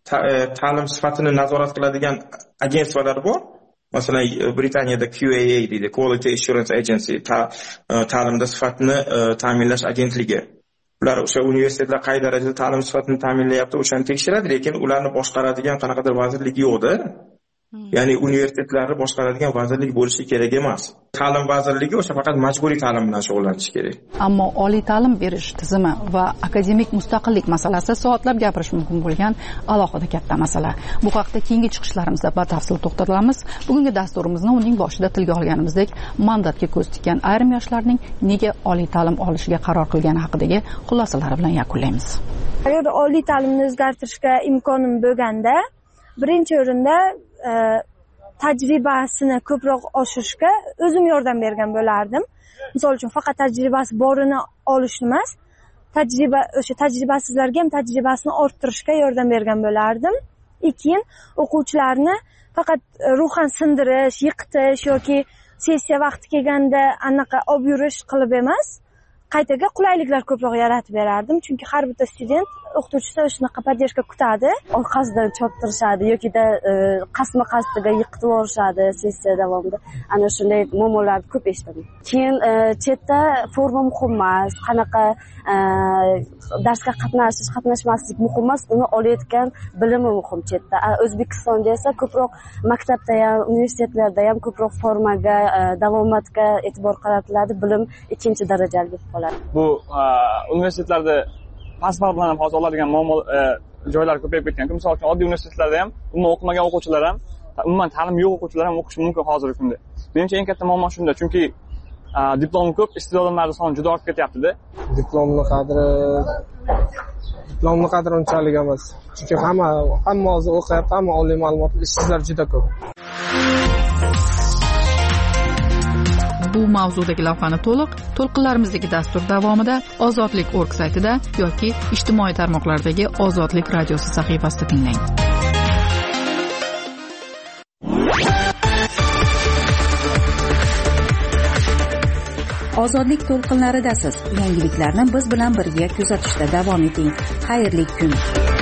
ta'lim sifatini nazorat qiladigan agentstvalar bor. Masalan, Britaniyada Q A A deydi, Quality Assurance Agency, ta'limda sifatni ta'minlash agentligi. Ular o'sha universitetlar qay darajada ta'lim sifatini ta'minlayapti, o'shani tekshiradi, lekin ularni boshqaradigan qanaqadir vazirlik yo'q-da. Ya'ni universitetlarni boshqaradigan vazirlik bo'lishi kerak emas. Ta'lim vazirligi o'sha faqat majburiy ta'lim bilan shug'ullanishi kerak. Ammo oliy ta'lim berish tizimi va akademik mustaqillik masalasi soatlab gapirish mumkin bo'lgan alohida katta masala. Bu haqda keyingi chiqishlarimizda batafsil to'xtalamiz. Bugungi dasturimizni uning boshida tilga olganimizdek, mandatga ko'z tikkan ayrim yoshlarning nega oliy ta'lim olishiga qaror qilgani haqidagi xulosalari bilan yakunlaymiz. Agar oliy ta'limni o'zgartirishga imkonim bo'lganda, birinchi o'rinda tajribasini ko'proq oshirishga o'zim yordam bergan bo'lardim. Misol uchun faqat tajribasi borini olish emas, tajriba o'sha tajribasizlarga ham tajribasini orttirishga yordam bergan bo'lardim. Keyin o'quvchilarni faqat ruhan sindirish, yiqitish yoki sessiya vaqti kelganda anaqa olib yurish qilib emas, qaytaga qulayliklar ko'proq yaratib berardim. Chunki har bitta student o'qituvchisi shunaqa поддержка kutadi, orqasidan choptirishadi yokida qasma qasdiga yiqitib yuborishadi sessiya davomida. Ana shunday muammolarni ko'p eshitaman. Keyin chetda forma muhim emas, qanaqa darsga qatnashish, qatnashmaslik muhim emas, uni olayotgan bilimi muhim chetda. O'zbekistonda esa ko'proq maktabda ham, universitetlarda ham ko'proq formaga, davomatga e'tibor qaratiladi, bilim ikkinchi darajali bo'lib qoladi. Bu universitetlarda pasport bilan ham hozir oladigan muammo joylar ko'payib ketgan. Misol uchun oddiy universitetlarda ham umuman o'qimagan o'quvchilar ham, umuman ta'lim yo'q o'quvchilar ham o'qishi mumkin hozirgi kunda. Menimcha eng katta muammo shunda, chunki diplom ko'p, iste'dodlarning soni juda ortib ketyapti-da. Diplomni qadri diplomni qadri unchalik emas. Chunki hamma hamma hozir o'qiyapti, hamma oliy ma'lumotli ishsizlar juda ko'p. Bu mavzudagi lavhani to'liq to'lqinlarimizdagi dastur davomida ozodlik org saytida yoki ijtimoiy tarmoqlardagi Ozodlik radiosi sahifasida tinglang. Ozodlik to'lqinlaridasiz. Yangiliklarni biz bilan birga kuzatishda davom eting. Xayrli kun.